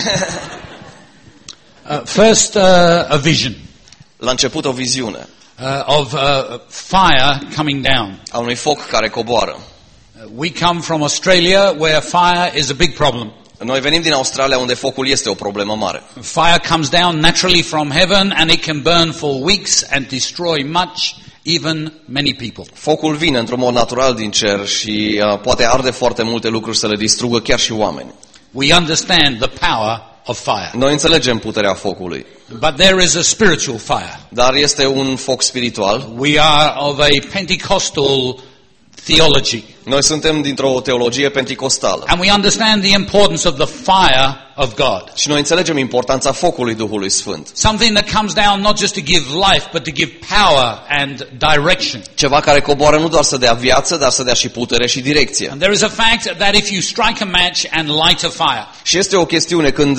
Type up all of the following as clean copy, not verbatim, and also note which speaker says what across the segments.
Speaker 1: First, a vision
Speaker 2: La început o viziune
Speaker 1: of fire coming down.
Speaker 2: a unui foc care coboară.
Speaker 1: We come from Australia, where fire is a big problem.
Speaker 2: Noi venim din Australia, unde focul este o problemă mare.
Speaker 1: Fire comes down naturally from heaven, and it can burn for weeks and destroy much, even many people.
Speaker 2: Focul vine într-un mod natural din cer și poate arde foarte multe lucruri să le distrugă chiar și oameni.
Speaker 1: We understand the power of fire.
Speaker 2: Noi înțelegem puterea focului,
Speaker 1: But there is a spiritual fire.
Speaker 2: dar este un foc spiritual.
Speaker 1: We are of a Pentecostal theology.
Speaker 2: Noi suntem dintr-o teologie penticostală
Speaker 1: And we understand the importance of the fire of God.
Speaker 2: și noi înțelegem importanța focului Duhului Sfânt.
Speaker 1: Something that comes down not just to give life, but to give power and direction.
Speaker 2: Ceva care coboară nu doar să dea viață, dar să dea și putere și direcție.
Speaker 1: And there is a fact that if you strike a match and light a fire,
Speaker 2: Și este o chestiune când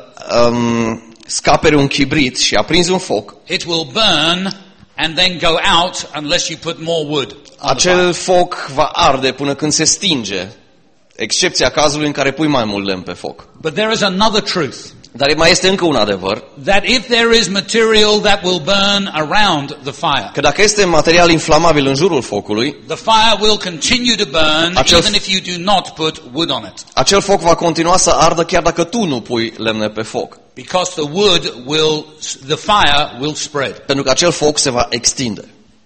Speaker 2: scaperi un chibrit și aprinzi un foc,
Speaker 1: it will burn and then go out unless you put more wood on the fire.
Speaker 2: acel foc va arde până când se stinge, excepția cazului în care pui mai mult lemn pe foc.
Speaker 1: But there is another truth,
Speaker 2: Dar mai este încă un adevăr,
Speaker 1: that if there is material that will burn around the fire,
Speaker 2: că dacă este material inflamabil în jurul focului,
Speaker 1: the fire will continue to burn even if you do not put wood on it.
Speaker 2: acel foc va continua să ardă chiar dacă tu nu pui lemne pe foc.
Speaker 1: Because the fire will spread.
Speaker 2: Pentru că acel foc se va extinde.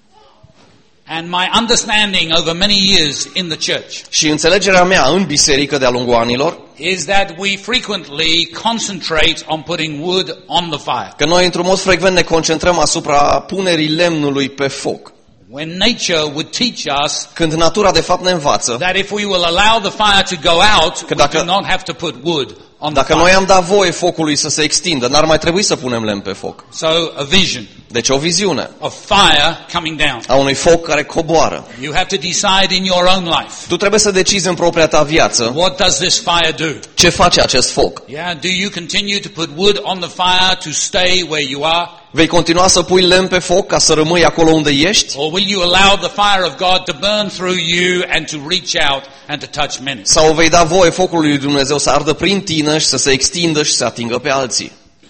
Speaker 1: And my understanding over many years in the church
Speaker 2: Și înțelegerea mea în biserică de-a lungul anilor,
Speaker 1: is that we frequently concentrate on putting wood on the fire.
Speaker 2: că noi într-un mod frecvent ne concentrăm asupra punerii lemnului pe foc.
Speaker 1: When nature would teach us
Speaker 2: Când natura de fapt ne învață,
Speaker 1: that if we will allow the fire to go out, we
Speaker 2: dacă-
Speaker 1: do not have to put wood on the
Speaker 2: dacă
Speaker 1: fire.
Speaker 2: noi am dat voie focului să se extindă, n-ar mai trebui să punem lemn pe foc.
Speaker 1: So a vision
Speaker 2: Deci o viziune
Speaker 1: of fire coming down.
Speaker 2: a unui foc care coboară.
Speaker 1: You have to decide in your own life,
Speaker 2: Tu trebuie să decizi în propria ta viață
Speaker 1: what does this fire do?
Speaker 2: ce face acest foc.
Speaker 1: Yeah, do you continue to put wood on the fire to stay where you are?
Speaker 2: Vei continua să pui lemn pe foc ca să rămâi acolo unde ești?
Speaker 1: Or will you allow the fire of God to burn through you and to reach out and to touch many?
Speaker 2: Sau vei da voie focului lui Dumnezeu să ardă prin tine și să se extindă și să atingă pe alții?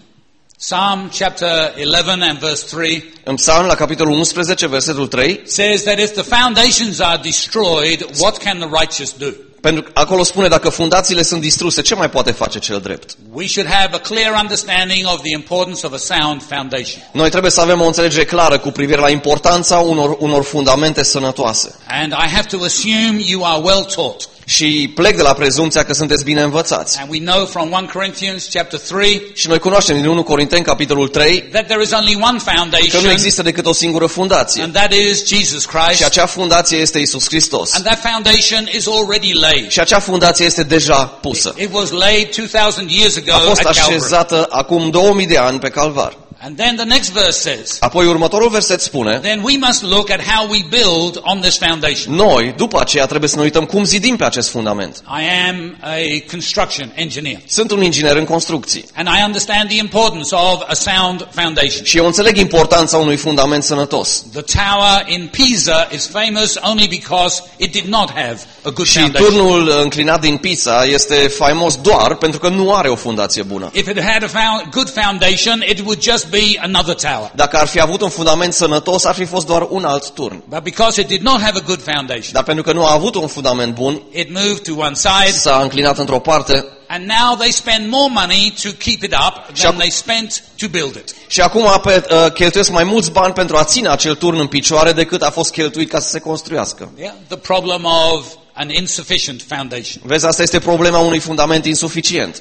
Speaker 1: Psalm chapter 11 and verse 3
Speaker 2: În Psalm, la capitolul 11, versetul 3,
Speaker 1: says that if the foundations are destroyed, what can the righteous do?
Speaker 2: pentru că acolo spune, dacă fundațiile sunt distruse, ce mai poate face cel drept?
Speaker 1: We should have a clear understanding of the importance of a sound foundation.
Speaker 2: Noi trebuie să avem o înțelegere clară cu privire la importanța unor fundamente sănătoase.
Speaker 1: And I have to assume you are well taught.
Speaker 2: Și plec de la prezumția că sunteți bine învățați.
Speaker 1: And we know from 1 Corinthians chapter 3
Speaker 2: Și noi cunoaștem din 1 Corinteni, capitolul 3,
Speaker 1: that there is only one
Speaker 2: că nu
Speaker 1: foundation,
Speaker 2: există decât o singură fundație.
Speaker 1: and that is Jesus
Speaker 2: Și
Speaker 1: Christ.
Speaker 2: acea fundație este Isus Hristos.
Speaker 1: And that foundation is already laid.
Speaker 2: Și acea fundație este deja pusă.
Speaker 1: It was laid 2000 years ago
Speaker 2: A fost
Speaker 1: at Calvary.
Speaker 2: așezată acum 2000 de ani pe Calvar.
Speaker 1: And then the next verse says,
Speaker 2: Apoi următorul verset spune,
Speaker 1: then we must look at how we build on this foundation.
Speaker 2: noi, după aceea, trebuie să ne uităm cum zidim pe acest fundament.
Speaker 1: I am a construction engineer,
Speaker 2: Sunt un inginer în construcții
Speaker 1: and I understand the importance of a sound foundation.
Speaker 2: și eu înțeleg importanța unui fundament sănătos.
Speaker 1: The tower in Pisa is famous only because it did not have a good
Speaker 2: Și
Speaker 1: foundation.
Speaker 2: turnul înclinat din Pisa este faimos doar pentru că nu are o fundație bună.
Speaker 1: If it had a good foundation, it would just be another tower.
Speaker 2: Dacă ar fi avut un fundament sănătos, ar fi fost doar un alt turn.
Speaker 1: But because it did not have a good foundation,
Speaker 2: Dar pentru că nu a avut un fundament bun,
Speaker 1: it moved to one side,
Speaker 2: s-a înclinat într-o parte
Speaker 1: and now they spend more money to keep it up than they spent to build it.
Speaker 2: și acum cheltuiesc mai mulți bani pentru a ține acel turn în picioare decât a fost cheltuit ca să se construiască.
Speaker 1: Yeah, the problem of an insufficient foundation.
Speaker 2: Vezi, asta este problema unui fundament insuficient.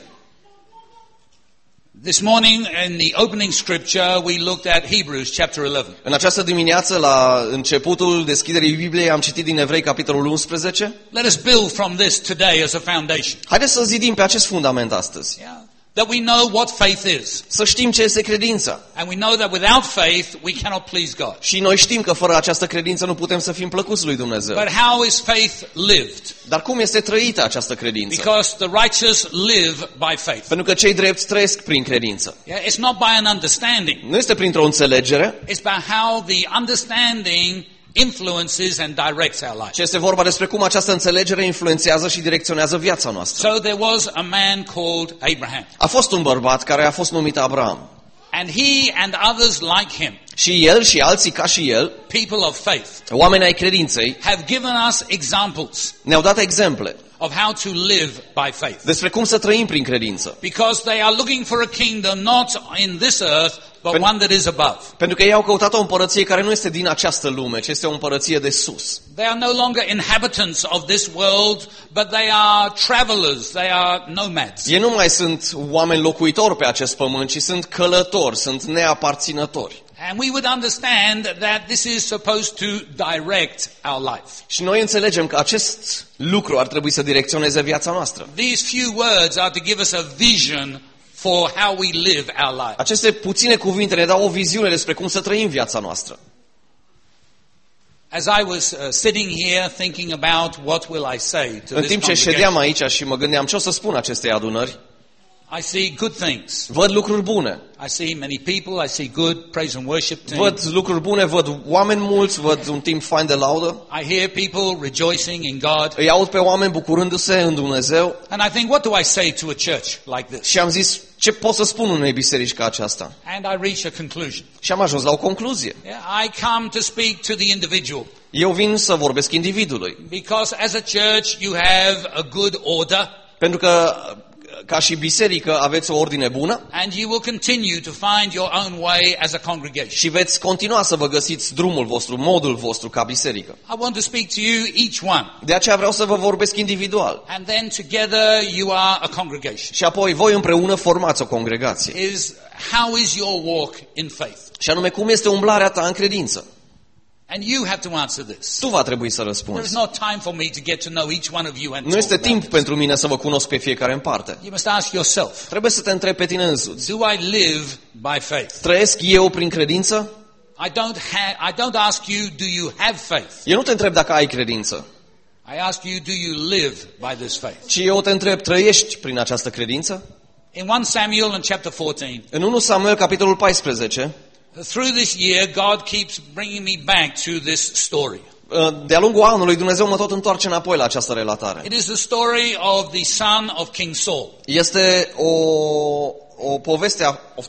Speaker 1: This morning in the opening scripture we looked at Hebrews chapter 11.
Speaker 2: În această dimineață, la începutul deschiderii Bibliei, am citit din Evrei capitolul 11.
Speaker 1: Let us build from this today as a foundation.
Speaker 2: Haideți să zidim pe acest fundament astăzi.
Speaker 1: Yeah. That we know what faith is.
Speaker 2: Să știm ce este credința.
Speaker 1: And we know that without faith we cannot please God.
Speaker 2: Și noi știm că fără această credință nu putem să fim plăcuți lui Dumnezeu.
Speaker 1: But how is faith lived?
Speaker 2: Dar cum este trăită această credință?
Speaker 1: Because the righteous live by faith.
Speaker 2: Pentru că cei drepți trăiesc prin credință.
Speaker 1: Yeah, it's not by an understanding.
Speaker 2: Nu este printr-o înțelegere,
Speaker 1: It's by how the understanding influences and directs our life.
Speaker 2: ci este vorba despre cum această înțelegere influențează și direcționează viața noastră.
Speaker 1: So there was a man called Abraham.
Speaker 2: A fost un bărbat care a fost numit Abraham.
Speaker 1: And he and others like him,
Speaker 2: Și el și alții ca și el,
Speaker 1: people of faith,
Speaker 2: oameni ai credinței,
Speaker 1: have given us examples
Speaker 2: ne-au dat exemple
Speaker 1: of how to live by faith.
Speaker 2: despre cum să trăim prin credință.
Speaker 1: Because they are looking for a kingdom not in this earth, but one that is above.
Speaker 2: Pentru că ei au căutat o împărăție care nu este din această lume, ci este o împărăție de sus.
Speaker 1: They are no longer inhabitants of this world, but they are travelers, they are nomads.
Speaker 2: Ei nu mai sunt oameni locuitori pe acest pământ, ci sunt călători, sunt neaparținători.
Speaker 1: And we would understand that this is supposed to direct our life.
Speaker 2: Și noi înțelegem că acest lucru ar trebui să direcționeze viața noastră.
Speaker 1: These few words are to give us a vision for how we live our life.
Speaker 2: Aceste puține cuvinte ne dau o viziune despre cum să trăim viața noastră.
Speaker 1: As I was sitting here thinking about what will I say to
Speaker 2: În
Speaker 1: this
Speaker 2: timp ce
Speaker 1: congregation,
Speaker 2: ședeam aici și mă gândeam ce o să spun acestei adunări,
Speaker 1: I see good things.
Speaker 2: văd lucruri bune.
Speaker 1: I see many people, I see good praise and worship team.
Speaker 2: Văd lucruri bune, văd oameni mulți, văd un timp fain de laudă.
Speaker 1: I hear people rejoicing in God.
Speaker 2: Îi aud pe oameni bucurându-se în Dumnezeu
Speaker 1: And I think, what do I say to a church like this?
Speaker 2: și am zis, ce pot să spun unei biserici ca aceasta?
Speaker 1: And I reach a conclusion.
Speaker 2: Și am ajuns la o concluzie.
Speaker 1: Yeah, I come to speak to the individual.
Speaker 2: Eu vin să vorbesc individului.
Speaker 1: Because as a church you have a good order.
Speaker 2: Pentru că, ca și biserică, aveți o ordine bună
Speaker 1: And you will continue to find your own way as a congregation.
Speaker 2: și veți continua să vă găsiți drumul vostru, modul vostru ca biserică.
Speaker 1: I want to speak to you, each one.
Speaker 2: De aceea vreau să vă vorbesc individual.
Speaker 1: And then together you are a congregation.
Speaker 2: Și apoi voi împreună formați o congregație.
Speaker 1: How is your walk in faith?
Speaker 2: Și anume, cum este umblarea ta în credință?
Speaker 1: And you have to answer this.
Speaker 2: Tu va trebui să
Speaker 1: There is
Speaker 2: răspunzi.
Speaker 1: not time for me to get to know each one of you and
Speaker 2: Nu
Speaker 1: talk
Speaker 2: este
Speaker 1: about
Speaker 2: timp
Speaker 1: this.
Speaker 2: pentru mine să vă cunosc pe fiecare în parte.
Speaker 1: You must ask yourself,
Speaker 2: Trebuie să te întrebi pe tine însuți.
Speaker 1: do I live by faith?
Speaker 2: Trăiesc eu prin credință?
Speaker 1: I don't ask you, do you have faith?
Speaker 2: Eu nu te întreb dacă ai credință,
Speaker 1: I ask you, do you live by this faith?
Speaker 2: ci eu te întreb, trăiești prin această credință?
Speaker 1: In 1 Samuel in chapter 14,
Speaker 2: În 1 Samuel, capitolul 14,
Speaker 1: through this year, God keeps bringing me back to this story.
Speaker 2: de-a lungul anului, Dumnezeu mă tot întoarce înapoi la această relatare.
Speaker 1: It is the story of the son of King Saul.
Speaker 2: Este o poveste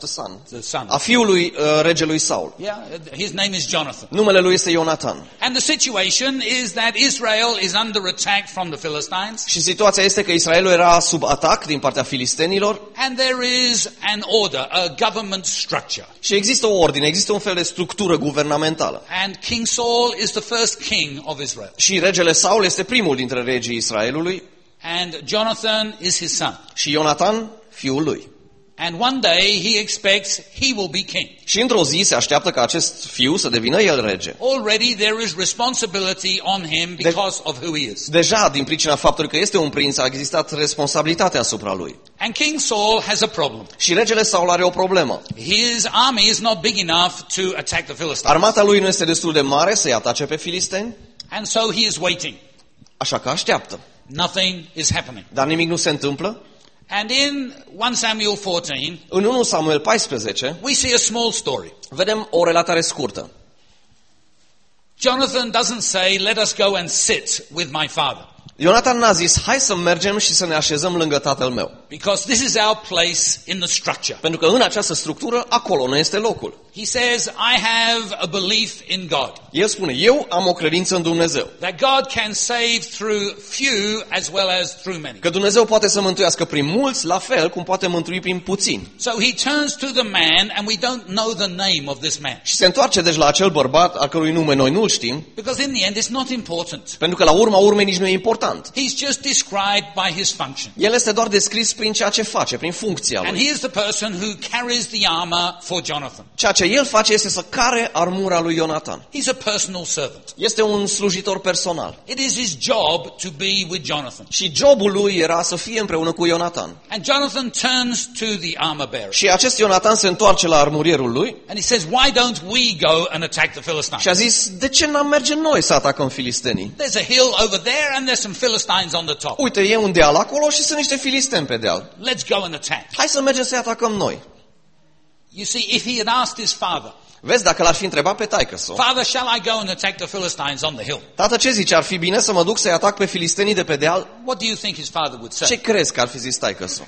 Speaker 2: a fiului regelui Saul.
Speaker 1: Yeah, his name is Jonathan.
Speaker 2: Numele lui este Ionatan.
Speaker 1: And the situation is that Israel is under attack from the Philistines.
Speaker 2: Și situația este că Israelul era sub atac din partea filistenilor
Speaker 1: And there is an order, a government structure.
Speaker 2: și există o ordine, există un fel de structură guvernamentală.
Speaker 1: And King Saul is the first king of Israel.
Speaker 2: Și regele Saul este primul dintre regii Israelului
Speaker 1: And Jonathan is his son.
Speaker 2: și Ionatan fiul lui.
Speaker 1: And one day he expects he will be king.
Speaker 2: Și într-o zi se așteaptă ca acest fiu să devină el rege.
Speaker 1: Already there is responsibility on him because of who he is.
Speaker 2: Deja, din pricina faptului că este un prinț, a existat responsabilitatea asupra lui.
Speaker 1: And King Saul has a problem.
Speaker 2: Și regele Saul are o problemă.
Speaker 1: His army is not big enough to attack the Philistines.
Speaker 2: Armata lui nu este destul de mare să-i atace pe filisteni,
Speaker 1: And so he is waiting.
Speaker 2: așa că așteaptă.
Speaker 1: Nothing is happening.
Speaker 2: Dar nimic nu se întâmplă.
Speaker 1: And in 1 Samuel 14,
Speaker 2: În 1 Samuel 14
Speaker 1: we see a small story.
Speaker 2: vedem o relatare scurtă.
Speaker 1: Jonathan doesn't say, let us go and sit with my father.
Speaker 2: Ionatan n-a zis, hai să mergem și să ne așezăm lângă tatăl meu.
Speaker 1: Because this is our place in the structure.
Speaker 2: Pentru că în această structură, acolo nu este locul.
Speaker 1: He says, I have a belief in God.
Speaker 2: El spune, eu am o credință în Dumnezeu.
Speaker 1: That God can save through few as well as through many.
Speaker 2: Că Dumnezeu poate să mântuiască prin mulți, la fel cum poate mântui prin puțini.
Speaker 1: So he turns to the man, and we don't know the name of this man.
Speaker 2: Și se întoarce deci la acel bărbat, al cărui nume noi nu-l știm,
Speaker 1: Because in the end it's not important.
Speaker 2: pentru că la urma urmei nici nu e important.
Speaker 1: He's just described by his function.
Speaker 2: El este doar descris prin ceea ce face, prin funcția
Speaker 1: And
Speaker 2: lui.
Speaker 1: he is the person who carries the armor for Jonathan.
Speaker 2: Ceea ce el face este să care armura lui Ionatan.
Speaker 1: He's a personal servant.
Speaker 2: Este un slujitor personal.
Speaker 1: It is his job to be with Jonathan.
Speaker 2: Și jobul lui era să fie împreună cu Ionatan.
Speaker 1: And Jonathan turns to the armor bearer.
Speaker 2: Și acest Ionatan se întoarce la armurierul lui
Speaker 1: And he says, why don't we go and attack the Philistines?
Speaker 2: și a zis, de ce n-am merge noi să atacăm filistenii?
Speaker 1: There's a hill over there and there's some Philistines on the top.
Speaker 2: Uite, e un deal acolo și sunt niște filisteni pe deal.
Speaker 1: Let's go and attack.
Speaker 2: Hai să mergem să-i atacăm noi.
Speaker 1: You see, if he had asked his father,
Speaker 2: Vezi, dacă l-ar fi întrebat pe taică-so,
Speaker 1: Father, shall I go and attack the Philistines on the hill?
Speaker 2: tată, ce zici, ar fi bine să mă duc să-i atac pe filistenii de pe deal?
Speaker 1: What do you think his father would
Speaker 2: Ce
Speaker 1: say?
Speaker 2: crezi că ar fi zis taică-so?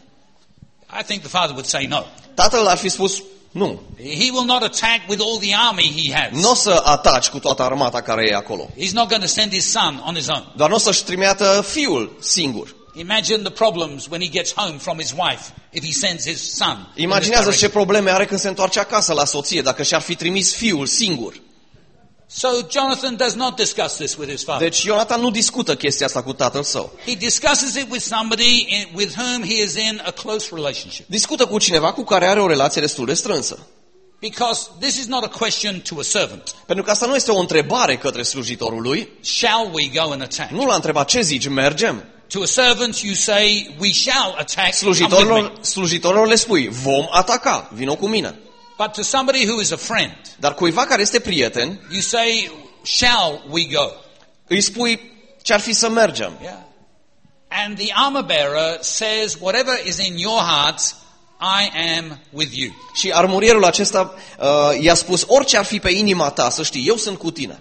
Speaker 1: I think the father would say no.
Speaker 2: Tatăl ar fi spus, nu,
Speaker 1: He will not attack with all the army he has.
Speaker 2: nu o să ataci cu toată armata care e acolo.
Speaker 1: He's not going to send his son on his own.
Speaker 2: Doar nu o să-și trimită fiul singur.
Speaker 1: Imagine the problems when he gets home from his wife if he sends his son. in this
Speaker 2: Imaginează ce
Speaker 1: direction.
Speaker 2: probleme are când se întoarce acasă la soție, dacă și-ar fi trimis fiul singur.
Speaker 1: So Jonathan does not discuss this with his father.
Speaker 2: Deci Ionatan nu discută chestia asta cu tatăl său.
Speaker 1: He discusses it with somebody with whom he is in a close relationship.
Speaker 2: Discută cu cineva cu care are o relație destul de strânsă.
Speaker 1: Because this is not a question to a servant.
Speaker 2: Pentru că asta nu este o întrebare către slujitorul lui.
Speaker 1: Shall we go and attack?
Speaker 2: Nu l-a întrebat, ce zici, mergem?
Speaker 1: To a servant you say, we shall attack, come with me.
Speaker 2: Slujitorilor le spui, vom ataca, vino cu mine.
Speaker 1: But to somebody who is a friend,
Speaker 2: Dar cuiva care este prieten,
Speaker 1: you say, shall we go?
Speaker 2: îi spui, ce-ar fi să mergem?
Speaker 1: Yeah. And the armor bearer says, whatever is in your hearts, I am with you.
Speaker 2: Și armurierul acesta i-a spus, orice ar fi pe inima ta, să știi, eu sunt cu tine.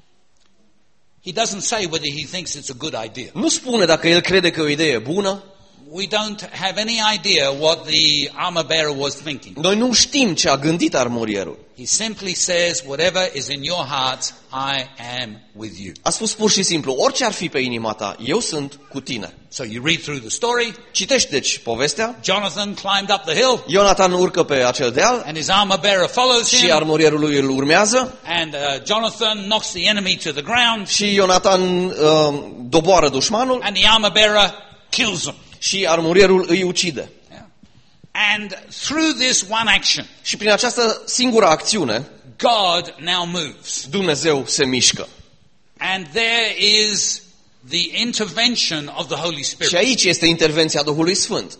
Speaker 1: He doesn't say whether he thinks it's a good idea.
Speaker 2: Nu spune dacă el crede că e o idee bună.
Speaker 1: We don't have any idea what the armor bearer was thinking.
Speaker 2: Noi nu știm ce a gândit armurierul.
Speaker 1: He simply says, whatever is in your hearts, I am with you.
Speaker 2: A spus pur și simplu, orice ar fi pe inima ta, eu sunt cu tine.
Speaker 1: So you read through the story.
Speaker 2: Citești deci povestea.
Speaker 1: Jonathan climbed up the hill,
Speaker 2: Ionatan urcă pe acel deal
Speaker 1: and his armor bearer follows
Speaker 2: și
Speaker 1: him.
Speaker 2: armurierul lui îl urmează
Speaker 1: And Jonathan knocks the enemy to the ground,
Speaker 2: și Ionatan doboară dușmanul
Speaker 1: and the armor bearer kills him.
Speaker 2: și armurierul îi ucide.
Speaker 1: Yeah. And through this one action,
Speaker 2: Și prin această singură acțiune,
Speaker 1: God now moves.
Speaker 2: Dumnezeu se mișcă.
Speaker 1: And there is the intervention of the Holy
Speaker 2: Și
Speaker 1: Spirit.
Speaker 2: aici este intervenția Duhului Sfânt.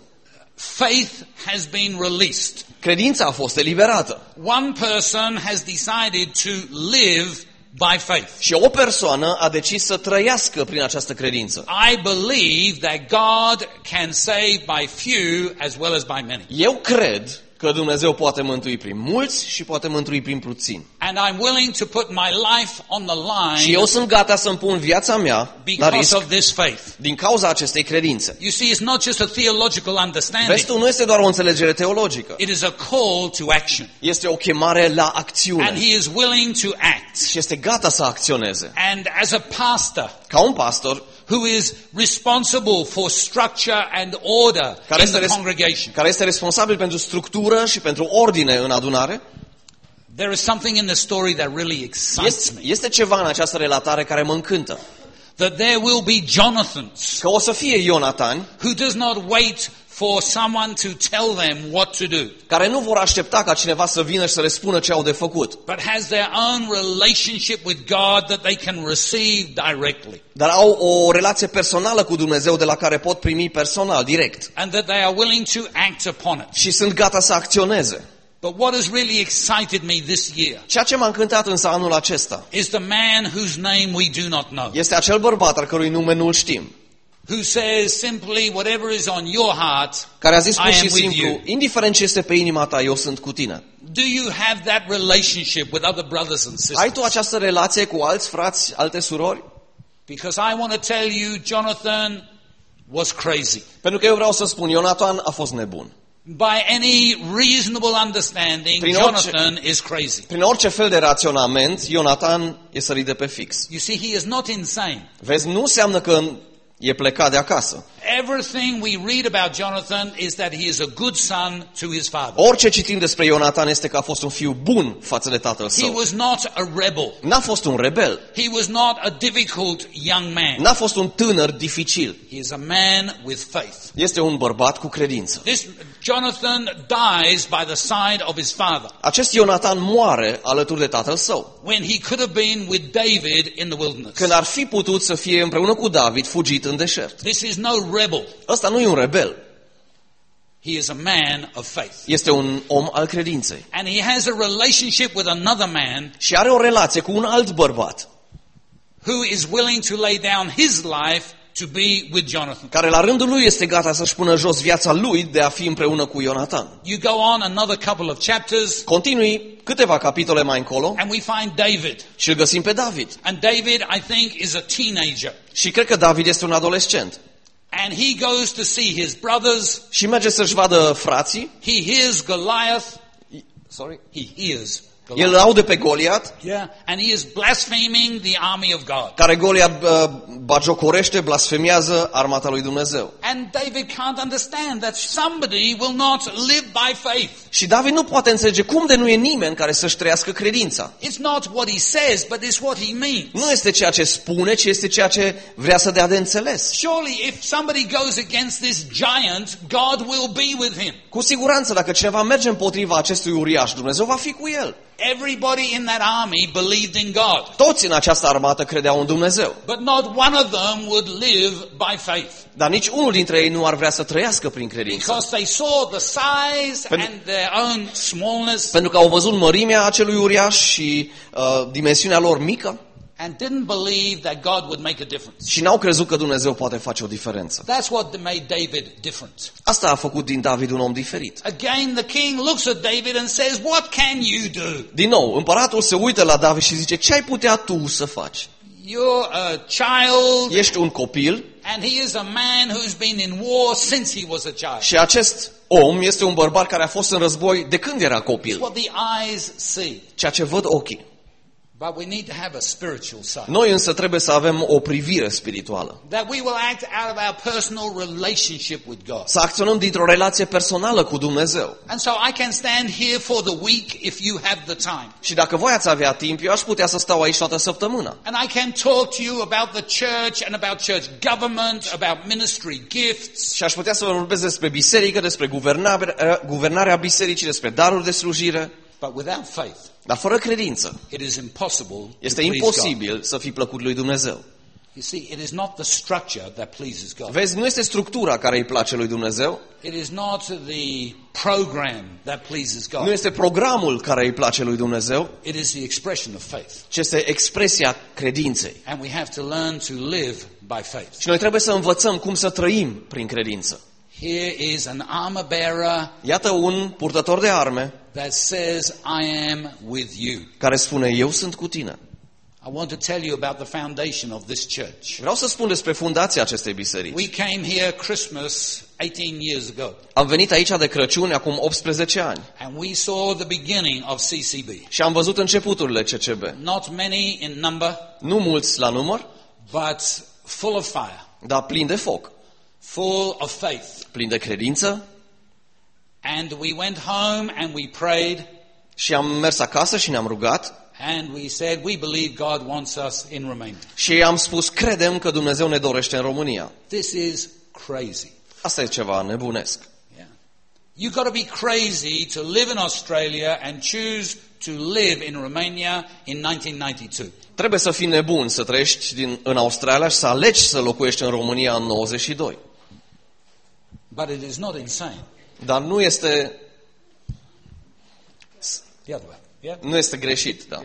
Speaker 1: Faith has been released.
Speaker 2: Credința a fost eliberată.
Speaker 1: One person has decided to live by faith.
Speaker 2: Și o persoană a decis să trăiască prin această credință.
Speaker 1: I believe that God can save by few as well as by many.
Speaker 2: Eu cred că Dumnezeu poate mântui prin mulți și poate mântui prin puțini.
Speaker 1: And I'm willing to put my life on the
Speaker 2: Și eu
Speaker 1: line
Speaker 2: sunt gata să-mi pun viața mea la
Speaker 1: because
Speaker 2: risc
Speaker 1: of this faith.
Speaker 2: din cauza acestei credințe.
Speaker 1: You see, it's not just a theological
Speaker 2: Vezi
Speaker 1: understanding.
Speaker 2: tu, nu este doar o înțelegere teologică.
Speaker 1: It is a call to action.
Speaker 2: Este o chemare la
Speaker 1: And
Speaker 2: acțiune.
Speaker 1: he is willing to act.
Speaker 2: Și este gata să acționeze.
Speaker 1: And as a pastor
Speaker 2: Ca un pastor
Speaker 1: who is responsible for structure and order
Speaker 2: care
Speaker 1: in the
Speaker 2: este,
Speaker 1: congregation,
Speaker 2: care este responsabil pentru structură și pentru ordine în adunare,
Speaker 1: there is something in the story that really excites me.
Speaker 2: este ceva în această relatare care mă încântă.
Speaker 1: That there will be Jonathans
Speaker 2: Că o să fie Ionatani
Speaker 1: who does not wait for someone to tell them what to do,
Speaker 2: care nu vor aștepta ca cineva să vină și să le spună ce au de făcut,
Speaker 1: but has their own relationship with God that they can receive directly.
Speaker 2: dar au o relație personală cu Dumnezeu de la care pot primi personal, direct.
Speaker 1: And that they are willing to act upon it.
Speaker 2: Și sunt gata să acționeze.
Speaker 1: But what has really excited me this year
Speaker 2: Ceea ce m-a încântat însă anul acesta
Speaker 1: is the man whose name we do not know,
Speaker 2: este acel bărbat al cărui nume nu-l știm,
Speaker 1: who says simply, whatever is on your heart,
Speaker 2: care a zis pur
Speaker 1: I
Speaker 2: și
Speaker 1: am with
Speaker 2: simplu,
Speaker 1: you.
Speaker 2: indiferent ce este pe inima ta, eu sunt cu tine.
Speaker 1: Do you have that relationship with other brothers and sisters?
Speaker 2: Ai tu această relație cu alți frați, alte surori?
Speaker 1: Because I want to tell you, Jonathan was crazy.
Speaker 2: Pentru că eu vreau să spun, Ionatan a fost nebun.
Speaker 1: By any reasonable understanding,
Speaker 2: Prin orice-
Speaker 1: Jonathan is crazy.
Speaker 2: Prin orice fel de raționament, Ionatan e sărit de pe fix.
Speaker 1: You see, he is not insane.
Speaker 2: Vezi, nu înseamnă că e plecat de acasă.
Speaker 1: Everything we read about Jonathan is that he is a good son to his father.
Speaker 2: Orice citim despre Ionatan este că a fost un fiu bun față de tatăl
Speaker 1: He
Speaker 2: său.
Speaker 1: was not a rebel.
Speaker 2: N-a fost un rebel.
Speaker 1: He was not a difficult young man.
Speaker 2: N-a fost un tânăr dificil.
Speaker 1: He is a man with faith.
Speaker 2: Este un bărbat cu credință.
Speaker 1: This Jonathan dies by the side of his father
Speaker 2: Acest Ionatan moare alături de tatăl său,
Speaker 1: when he could have been with David in the wilderness.
Speaker 2: când ar fi putut să fie împreună cu David fugit în deșert.
Speaker 1: This is no rebel.
Speaker 2: Ăsta nu e un rebel,
Speaker 1: He is a man of faith.
Speaker 2: este un om al credinței.
Speaker 1: And he has a relationship with another man
Speaker 2: Și are o relație cu un alt bărbat
Speaker 1: who is willing to lay down his life to be with Jonathan.
Speaker 2: care la rândul lui este gata să-și pună jos viața lui de a fi împreună cu Ionatan.
Speaker 1: You go on another couple of chapters
Speaker 2: Continui câteva capitole mai încolo
Speaker 1: and we find David.
Speaker 2: și îl găsim pe David.
Speaker 1: And David, I think, is a teenager.
Speaker 2: Și cred că David este un adolescent.
Speaker 1: And he goes to see his brothers.
Speaker 2: Și merge să-și vadă frații.
Speaker 1: He hears Goliath. He hears
Speaker 2: El
Speaker 1: Goliath.
Speaker 2: îl aude pe Goliat,
Speaker 1: Yeah, and he is blaspheming the army of God.
Speaker 2: care Goliat bagiocorește, blasfemiază armata lui Dumnezeu.
Speaker 1: And David can't understand that somebody will not live by faith.
Speaker 2: Și David nu poate înțelege cum de nu e nimeni care să-și trăiască credința.
Speaker 1: It's not what he says, but it's what he means.
Speaker 2: Nu este ceea ce spune, ci este ceea ce vrea să dea de înțeles.
Speaker 1: Surely if somebody goes against this giant, God will be with him.
Speaker 2: Cu siguranță, dacă cineva merge împotriva acestui uriaș, Dumnezeu va fi cu el.
Speaker 1: Everybody in that army believed in God,
Speaker 2: Toți în această armată credeau în Dumnezeu.
Speaker 1: but not one of them would live by faith
Speaker 2: Dar nici unul dintre ei nu ar vrea să trăiască prin credință.
Speaker 1: because they saw the size and their own smallness
Speaker 2: Pentru că au văzut mărimea acelui uriaș și dimensiunea lor mică
Speaker 1: and didn't believe that God would make a difference.
Speaker 2: și n-au crezut că Dumnezeu poate face o diferență.
Speaker 1: That's what made David different.
Speaker 2: Asta a făcut din David un om diferit.
Speaker 1: Again, the king looks at David and says, "What can you do?
Speaker 2: Din nou, împăratul se uită la David și zice, ce ai putea tu să faci?
Speaker 1: You're a child,
Speaker 2: Ești un copil
Speaker 1: and he is a man who's been in war since he was a child."
Speaker 2: și acest om este un bărbat care a fost în război de când era copil.
Speaker 1: What the eyes see.
Speaker 2: Ceea ce văd ochii.
Speaker 1: But we need to have a spiritual side.
Speaker 2: Noi însă trebuie să avem o privire spirituală.
Speaker 1: That we will act out of our personal relationship with God.
Speaker 2: Să acționăm dintr-o relație personală cu Dumnezeu.
Speaker 1: And so I can stand here for the week if you have the time.
Speaker 2: Și dacă voi ați avea timp, eu aș putea să stau aici toată săptămâna.
Speaker 1: And I can talk to you about the church and about church government, about ministry gifts.
Speaker 2: Și aș putea să vă vorbesc despre biserică, despre guvernarea bisericii, despre daruri de slujire.
Speaker 1: But without faith,
Speaker 2: Dar fără credință,
Speaker 1: it is impossible
Speaker 2: este
Speaker 1: to please God.
Speaker 2: imposibil să fii plăcut lui Dumnezeu.
Speaker 1: You see, it is not the structure that pleases God.
Speaker 2: Vezi, nu este structura care îi place lui Dumnezeu,
Speaker 1: It is not the program that pleases
Speaker 2: nu
Speaker 1: God.
Speaker 2: este programul care îi place lui Dumnezeu,
Speaker 1: It is the expression of faith.
Speaker 2: ci este expresia credinței.
Speaker 1: And we have to learn to live by faith.
Speaker 2: Și noi trebuie să învățăm cum să trăim prin credință.
Speaker 1: Here is an armor bearer
Speaker 2: Iată un purtător de arme
Speaker 1: that says, "I am with you."
Speaker 2: care spune, eu sunt cu tine.
Speaker 1: I want to tell you about the foundation of this church.
Speaker 2: Vreau să spun despre fundația acestei biserici.
Speaker 1: We came here Christmas 18 years ago,
Speaker 2: Am venit aici de Crăciun acum 18 ani
Speaker 1: and we saw the beginning of CCB.
Speaker 2: și am văzut începuturile CCB.
Speaker 1: Not many in number,
Speaker 2: Nu mulți la număr,
Speaker 1: but full of fire,
Speaker 2: dar plin de foc,
Speaker 1: full of faith.
Speaker 2: plin de credință.
Speaker 1: And we went home and we prayed
Speaker 2: Și am mers acasă și ne-am rugat
Speaker 1: and we said, "We believe God wants us in Romania."
Speaker 2: și am spus, credem că Dumnezeu ne dorește în România.
Speaker 1: This is crazy.
Speaker 2: Asta e ceva nebunesc.
Speaker 1: Yeah. You've got to be crazy to live in Australia and choose to live in Romania in 1992.
Speaker 2: Trebuie să fii nebun să trăiești în Australia și să alegi să locuiești în România în 92.
Speaker 1: But it is not insane.
Speaker 2: Dar nu este,
Speaker 1: The other way. Yeah.
Speaker 2: nu este greșit. Da.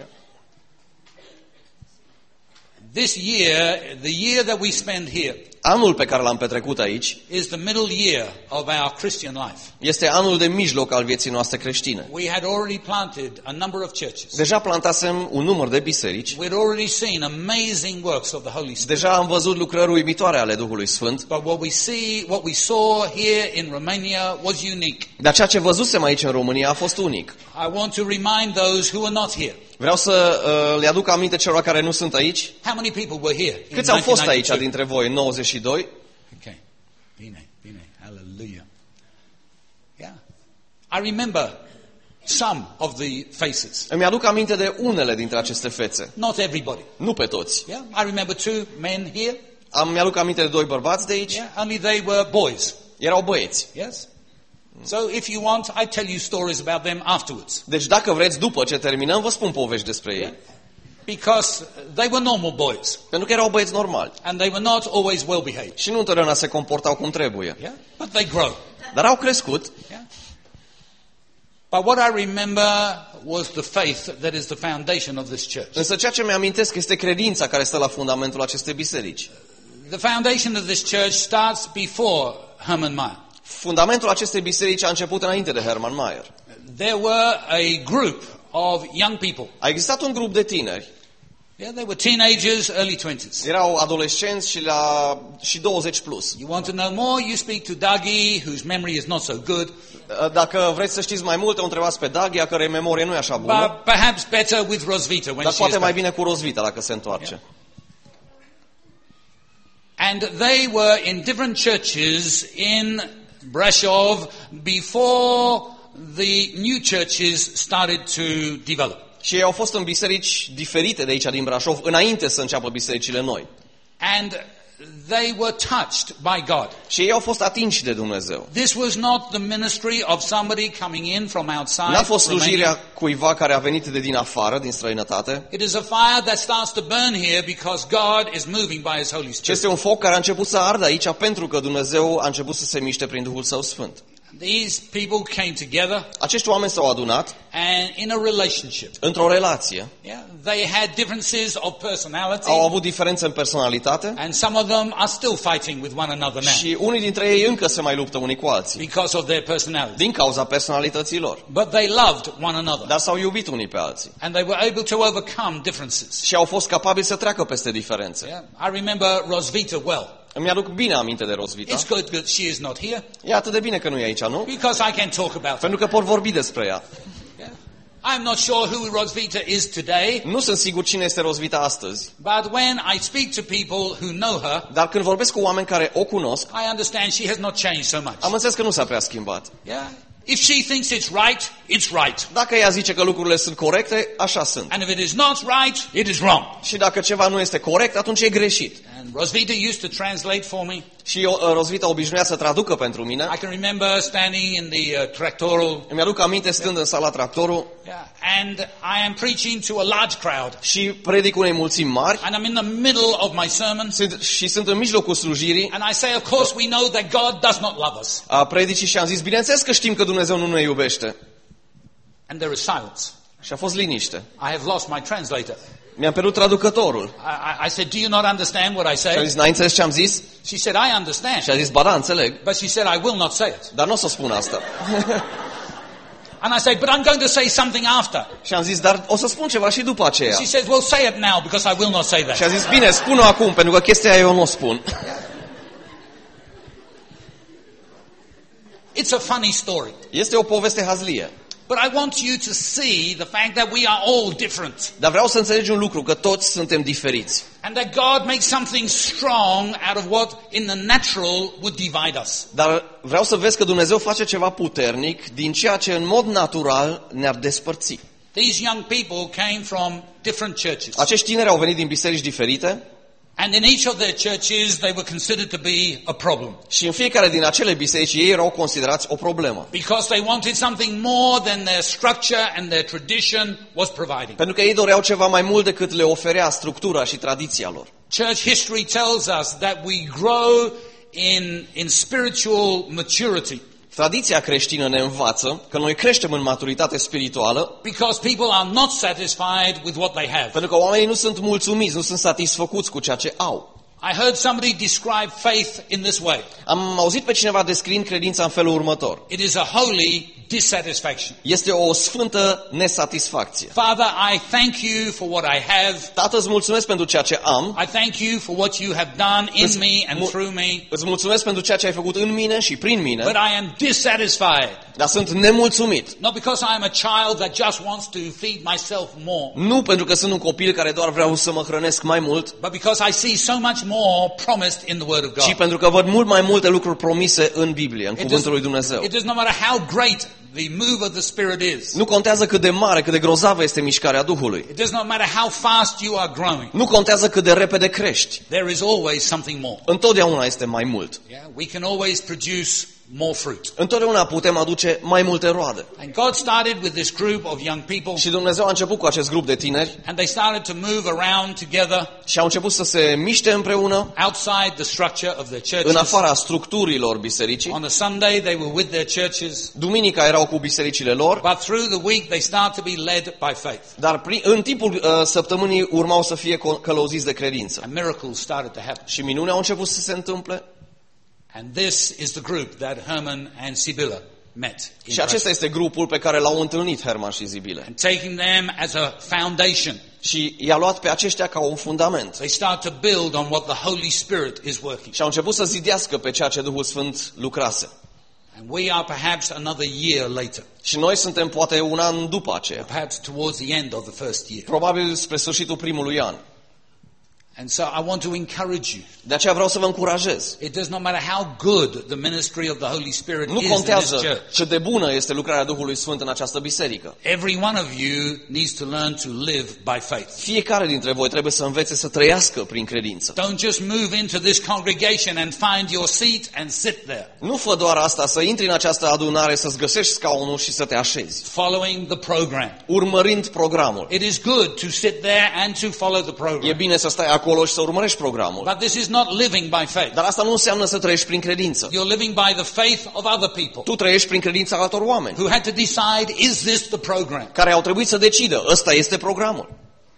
Speaker 1: This year, the year that we spend here,
Speaker 2: Anul pe care l-am petrecut aici
Speaker 1: is the middle year of our Christian life.
Speaker 2: este anul de mijloc al vieții noastre creștine.
Speaker 1: We had already planted a number of churches.
Speaker 2: Deja plantasem un număr de biserici,
Speaker 1: We'd already seen amazing works of the Holy Spirit.
Speaker 2: deja am văzut lucrări uimitoare ale Duhului Sfânt,
Speaker 1: But what we saw here in Romania was unique.
Speaker 2: dar ceea ce văzusem aici în România a fost unic.
Speaker 1: I want to remind those who are not here.
Speaker 2: Vreau să le aduc aminte celor care nu sunt aici.
Speaker 1: How many people were here in
Speaker 2: Câți au fost aici
Speaker 1: 1992?
Speaker 2: dintre voi în 92?
Speaker 1: Okay. Bine. Hallelujah. Yeah. I remember some of the faces.
Speaker 2: Îmi aduc aminte de unele dintre aceste fețe.
Speaker 1: Not everybody.
Speaker 2: Nu pe toți.
Speaker 1: Yeah. I remember 2 men here.
Speaker 2: Mi-aduc aminte de 2 bărbați de aici.
Speaker 1: Yeah. Only they were boys.
Speaker 2: Erau băieți.
Speaker 1: Yes. So if you want, I tell you stories about them afterwards.
Speaker 2: Deci dacă vreți, după ce terminăm, vă spun povești despre ei.
Speaker 1: Because they were normal boys.
Speaker 2: Pentru că erau băieți normali.
Speaker 1: And they were not always well behaved.
Speaker 2: Și nu întotdeauna se comportau cum trebuie.
Speaker 1: Yeah. But they grow.
Speaker 2: Dar au crescut.
Speaker 1: Yeah. But what I remember was the faith that is the foundation of this church.
Speaker 2: Însă ceea ce mi-amintesc este credința care stă la fundamentul acestei biserici.
Speaker 1: The foundation of this church starts before Herman Meier.
Speaker 2: Fundamentul acestei biserici a început înainte de Herman Meier.
Speaker 1: There were a group of young people.
Speaker 2: A existat un grup de tineri.
Speaker 1: Yeah, they were teenagers, early 20s.
Speaker 2: Erau adolescenți și 20 plus.
Speaker 1: You want to know more? You speak to Dougie, whose memory is not so good.
Speaker 2: Dacă vreți să știți mai multe, o întrebați pe Dougie, a cărei memorie nu e așa bună.
Speaker 1: But perhaps better with Rosvita when
Speaker 2: Dar
Speaker 1: she
Speaker 2: poate
Speaker 1: is
Speaker 2: mai
Speaker 1: back.
Speaker 2: bine cu Rosvita dacă se întoarce.
Speaker 1: And they were in different churches in Brasov before the new churches started to develop.
Speaker 2: Și ei au fost în biserici diferite de aici din Brașov, înainte să înceapă bisericile noi.
Speaker 1: And they were touched by God.
Speaker 2: Și ei au fost atinși de Dumnezeu.
Speaker 1: This was not the ministry of somebody coming in from outside.
Speaker 2: N-a fost
Speaker 1: Romania.
Speaker 2: slujirea cuiva care a venit de din afară, din străinătate,
Speaker 1: It is a fire that starts to burn here because God is moving by His Holy
Speaker 2: ci
Speaker 1: Spirit.
Speaker 2: este un foc care a început să ardă aici pentru că Dumnezeu a început să se miște prin Duhul Său Sfânt.
Speaker 1: These people came together
Speaker 2: Acești oameni s-au adunat
Speaker 1: and in a relationship.
Speaker 2: într-o relație.
Speaker 1: Yeah, they had differences of personality,
Speaker 2: Au avut diferențe în personalitate
Speaker 1: and some of them are still fighting with one another now
Speaker 2: și unii dintre ei încă se mai luptă unii cu alții
Speaker 1: because of their personality.
Speaker 2: din cauza personalității lor.
Speaker 1: But they loved one another,
Speaker 2: Dar s-au iubit unii pe alții
Speaker 1: and they were able to overcome differences.
Speaker 2: și au fost capabili să treacă peste diferențe.
Speaker 1: Yeah, I remember Rosvita well.
Speaker 2: Îmi aduc bine aminte de Rosvita.
Speaker 1: It's good that she is not here
Speaker 2: E atât de bine că nu e aici, nu?
Speaker 1: because I can talk about her.
Speaker 2: Pentru că pot vorbi despre ea.
Speaker 1: Yeah. I'm not sure who Rosvita is today,
Speaker 2: Nu sunt sigur cine este Rosvita astăzi,
Speaker 1: but when I speak to people who know her,
Speaker 2: dar când vorbesc cu oameni care o cunosc,
Speaker 1: I understand she has not changed so much.
Speaker 2: am înțeles că nu s-a prea schimbat.
Speaker 1: Yeah. If she thinks it's right, it's right.
Speaker 2: Dacă ea zice că lucrurile sunt corecte, așa sunt.
Speaker 1: And if it is not right, it is wrong.
Speaker 2: Și dacă ceva nu este corect, atunci e greșit.
Speaker 1: And Rosvita used to translate for me.
Speaker 2: Și Rosvita obișnuia să traducă pentru mine.
Speaker 1: I can remember standing in the tractoral,
Speaker 2: Îmi aduc aminte stând în sala tractorul
Speaker 1: yeah, and I am preaching to a large crowd.
Speaker 2: și predic unei mulțimi mari
Speaker 1: And I'm in the middle of my sermon.
Speaker 2: și sunt în mijlocul slujirii
Speaker 1: And I say, of course, we know that God does not love us.
Speaker 2: a predicii și am zis, bineînțeles că știm că Dumnezeu nu ne iubește.
Speaker 1: And there is silence.
Speaker 2: Și a fost liniște.
Speaker 1: I have lost my translator.
Speaker 2: Mi-am pierdut traducătorul.
Speaker 1: I said, do you not understand what I
Speaker 2: Și a
Speaker 1: say?
Speaker 2: zis, n-ai înțeles ce am zis?
Speaker 1: She said, I understand.
Speaker 2: Și a zis, ba da, înțeleg,
Speaker 1: But she said, I will not say it.
Speaker 2: dar nu o să spun asta.
Speaker 1: And I say, but I'm going to say something after.
Speaker 2: Și am zis, dar o să spun ceva și după aceea.
Speaker 1: She says, well, say it now because I will not say
Speaker 2: Și a
Speaker 1: that.
Speaker 2: zis, bine, spun-o acum, pentru că chestia aia eu nu o spun.
Speaker 1: It's a funny story.
Speaker 2: Este o poveste hazlie.
Speaker 1: But I want you to see the fact that we are all different.
Speaker 2: Dar vreau să înțelegi un lucru, că toți suntem diferiți.
Speaker 1: And that God makes something strong out of what in the natural would divide us.
Speaker 2: Dar vreau să vezi că Dumnezeu face ceva puternic din ceea ce în mod natural ne-ar despărți.
Speaker 1: These young people came from different churches.
Speaker 2: Acești tineri au venit din biserici diferite
Speaker 1: And in each of their churches, they were considered to be a problem.
Speaker 2: și în fiecare din acele biserici ei erau considerați o problemă.
Speaker 1: Because they wanted something more than their structure and their tradition was providing.
Speaker 2: Pentru că ei doreau ceva mai mult decât le oferea structura și tradiția lor.
Speaker 1: Church history tells us that we grow in spiritual maturity
Speaker 2: Tradiția creștină ne învață că noi creștem în maturitate spirituală
Speaker 1: because people are not satisfied with what they have.
Speaker 2: pentru că oamenii nu sunt mulțumiți, nu sunt satisfăcuți cu ceea ce au.
Speaker 1: I heard somebody describe faith in this way.
Speaker 2: Am auzit pe cineva descriind credința în felul următor.
Speaker 1: It is a holy dissatisfaction.
Speaker 2: Este o sfântă nesatisfacție.
Speaker 1: Father, I thank you for what I have.
Speaker 2: Tată, îți mulțumesc pentru ceea ce am.
Speaker 1: I thank you for what you have done in me and through me.
Speaker 2: Îți mulțumesc pentru ceea ce ai făcut în mine și prin mine,
Speaker 1: But I am dissatisfied.
Speaker 2: dar sunt nemulțumit.
Speaker 1: Not because I am a child that just wants to feed myself more,
Speaker 2: Nu pentru că sunt un copil care doar vreau să mă hrănesc mai mult,
Speaker 1: but because I see so much more promised in the Word of
Speaker 2: ci
Speaker 1: God.
Speaker 2: pentru că văd mult mai multe lucruri promise în Biblie, în cuvântul lui Dumnezeu.
Speaker 1: It does not matter how great the move of the Spirit is.
Speaker 2: Nu contează cât de mare, cât de grozavă este mișcarea Duhului.
Speaker 1: It does not matter how fast you are growing.
Speaker 2: Nu contează cât de repede crești.
Speaker 1: There is always something more.
Speaker 2: Întotdeauna este mai mult.
Speaker 1: Yeah, we can always produce more fruit.
Speaker 2: Întotdeauna putem aduce mai multe roade.
Speaker 1: And God started with this group of young people,
Speaker 2: Și Dumnezeu a început cu acest grup de tineri
Speaker 1: and they started to move around together
Speaker 2: și au început să se miște împreună
Speaker 1: outside the structure of their
Speaker 2: în
Speaker 1: churches.
Speaker 2: afara structurilor bisericii.
Speaker 1: On a Sunday, they were with their churches,
Speaker 2: Duminica erau cu bisericile lor,
Speaker 1: but through the week, they start to be led by faith.
Speaker 2: dar în timpul săptămânii urmau să fie călăuziți de credință.
Speaker 1: And miracles started to happen.
Speaker 2: Și minuni au început să se întâmple.
Speaker 1: And this is the group that Herman and Sibylla met in
Speaker 2: Și acesta este grupul pe care l-au întâlnit Herman și Zibile.
Speaker 1: and taking them as a foundation,
Speaker 2: Și i-a luat pe aceștia ca un fundament.
Speaker 1: they start to build on what the Holy Spirit is working.
Speaker 2: Și au început să zidească pe ceea ce Duhul Sfânt lucrase.
Speaker 1: And we are perhaps another year later,
Speaker 2: Și noi suntem poate un an după aceea.
Speaker 1: perhaps towards the end of the first year.
Speaker 2: Probabil spre sfârșitul primului an.
Speaker 1: And so I want to encourage you.
Speaker 2: De aceea vreau să vă încurajez.
Speaker 1: It does not matter how good the ministry of the Holy Spirit
Speaker 2: Nu
Speaker 1: is in this
Speaker 2: contează
Speaker 1: church.
Speaker 2: cât de bună este lucrarea Duhului Sfânt în această biserică.
Speaker 1: Every one of you needs to learn to live by faith.
Speaker 2: Fiecare dintre voi trebuie să învețe să trăiască prin credință.
Speaker 1: Don't just move into this congregation and find your seat and sit there,
Speaker 2: Nu fă doar asta, să intri în această adunare, să-ți găsești scaunul și să te așezi,
Speaker 1: following the program.
Speaker 2: urmărind programul.
Speaker 1: It is good to sit there and to follow the
Speaker 2: E
Speaker 1: program.
Speaker 2: bine să stai acolo și să urmărești programul.
Speaker 1: But this is not living by faith.
Speaker 2: Dar asta nu înseamnă să trăiești prin credință.
Speaker 1: You're living by the faith of other people
Speaker 2: Tu trăiești prin credința altor oameni
Speaker 1: who had to decide, is this the program?
Speaker 2: care au trebuit să decidă, ăsta este programul.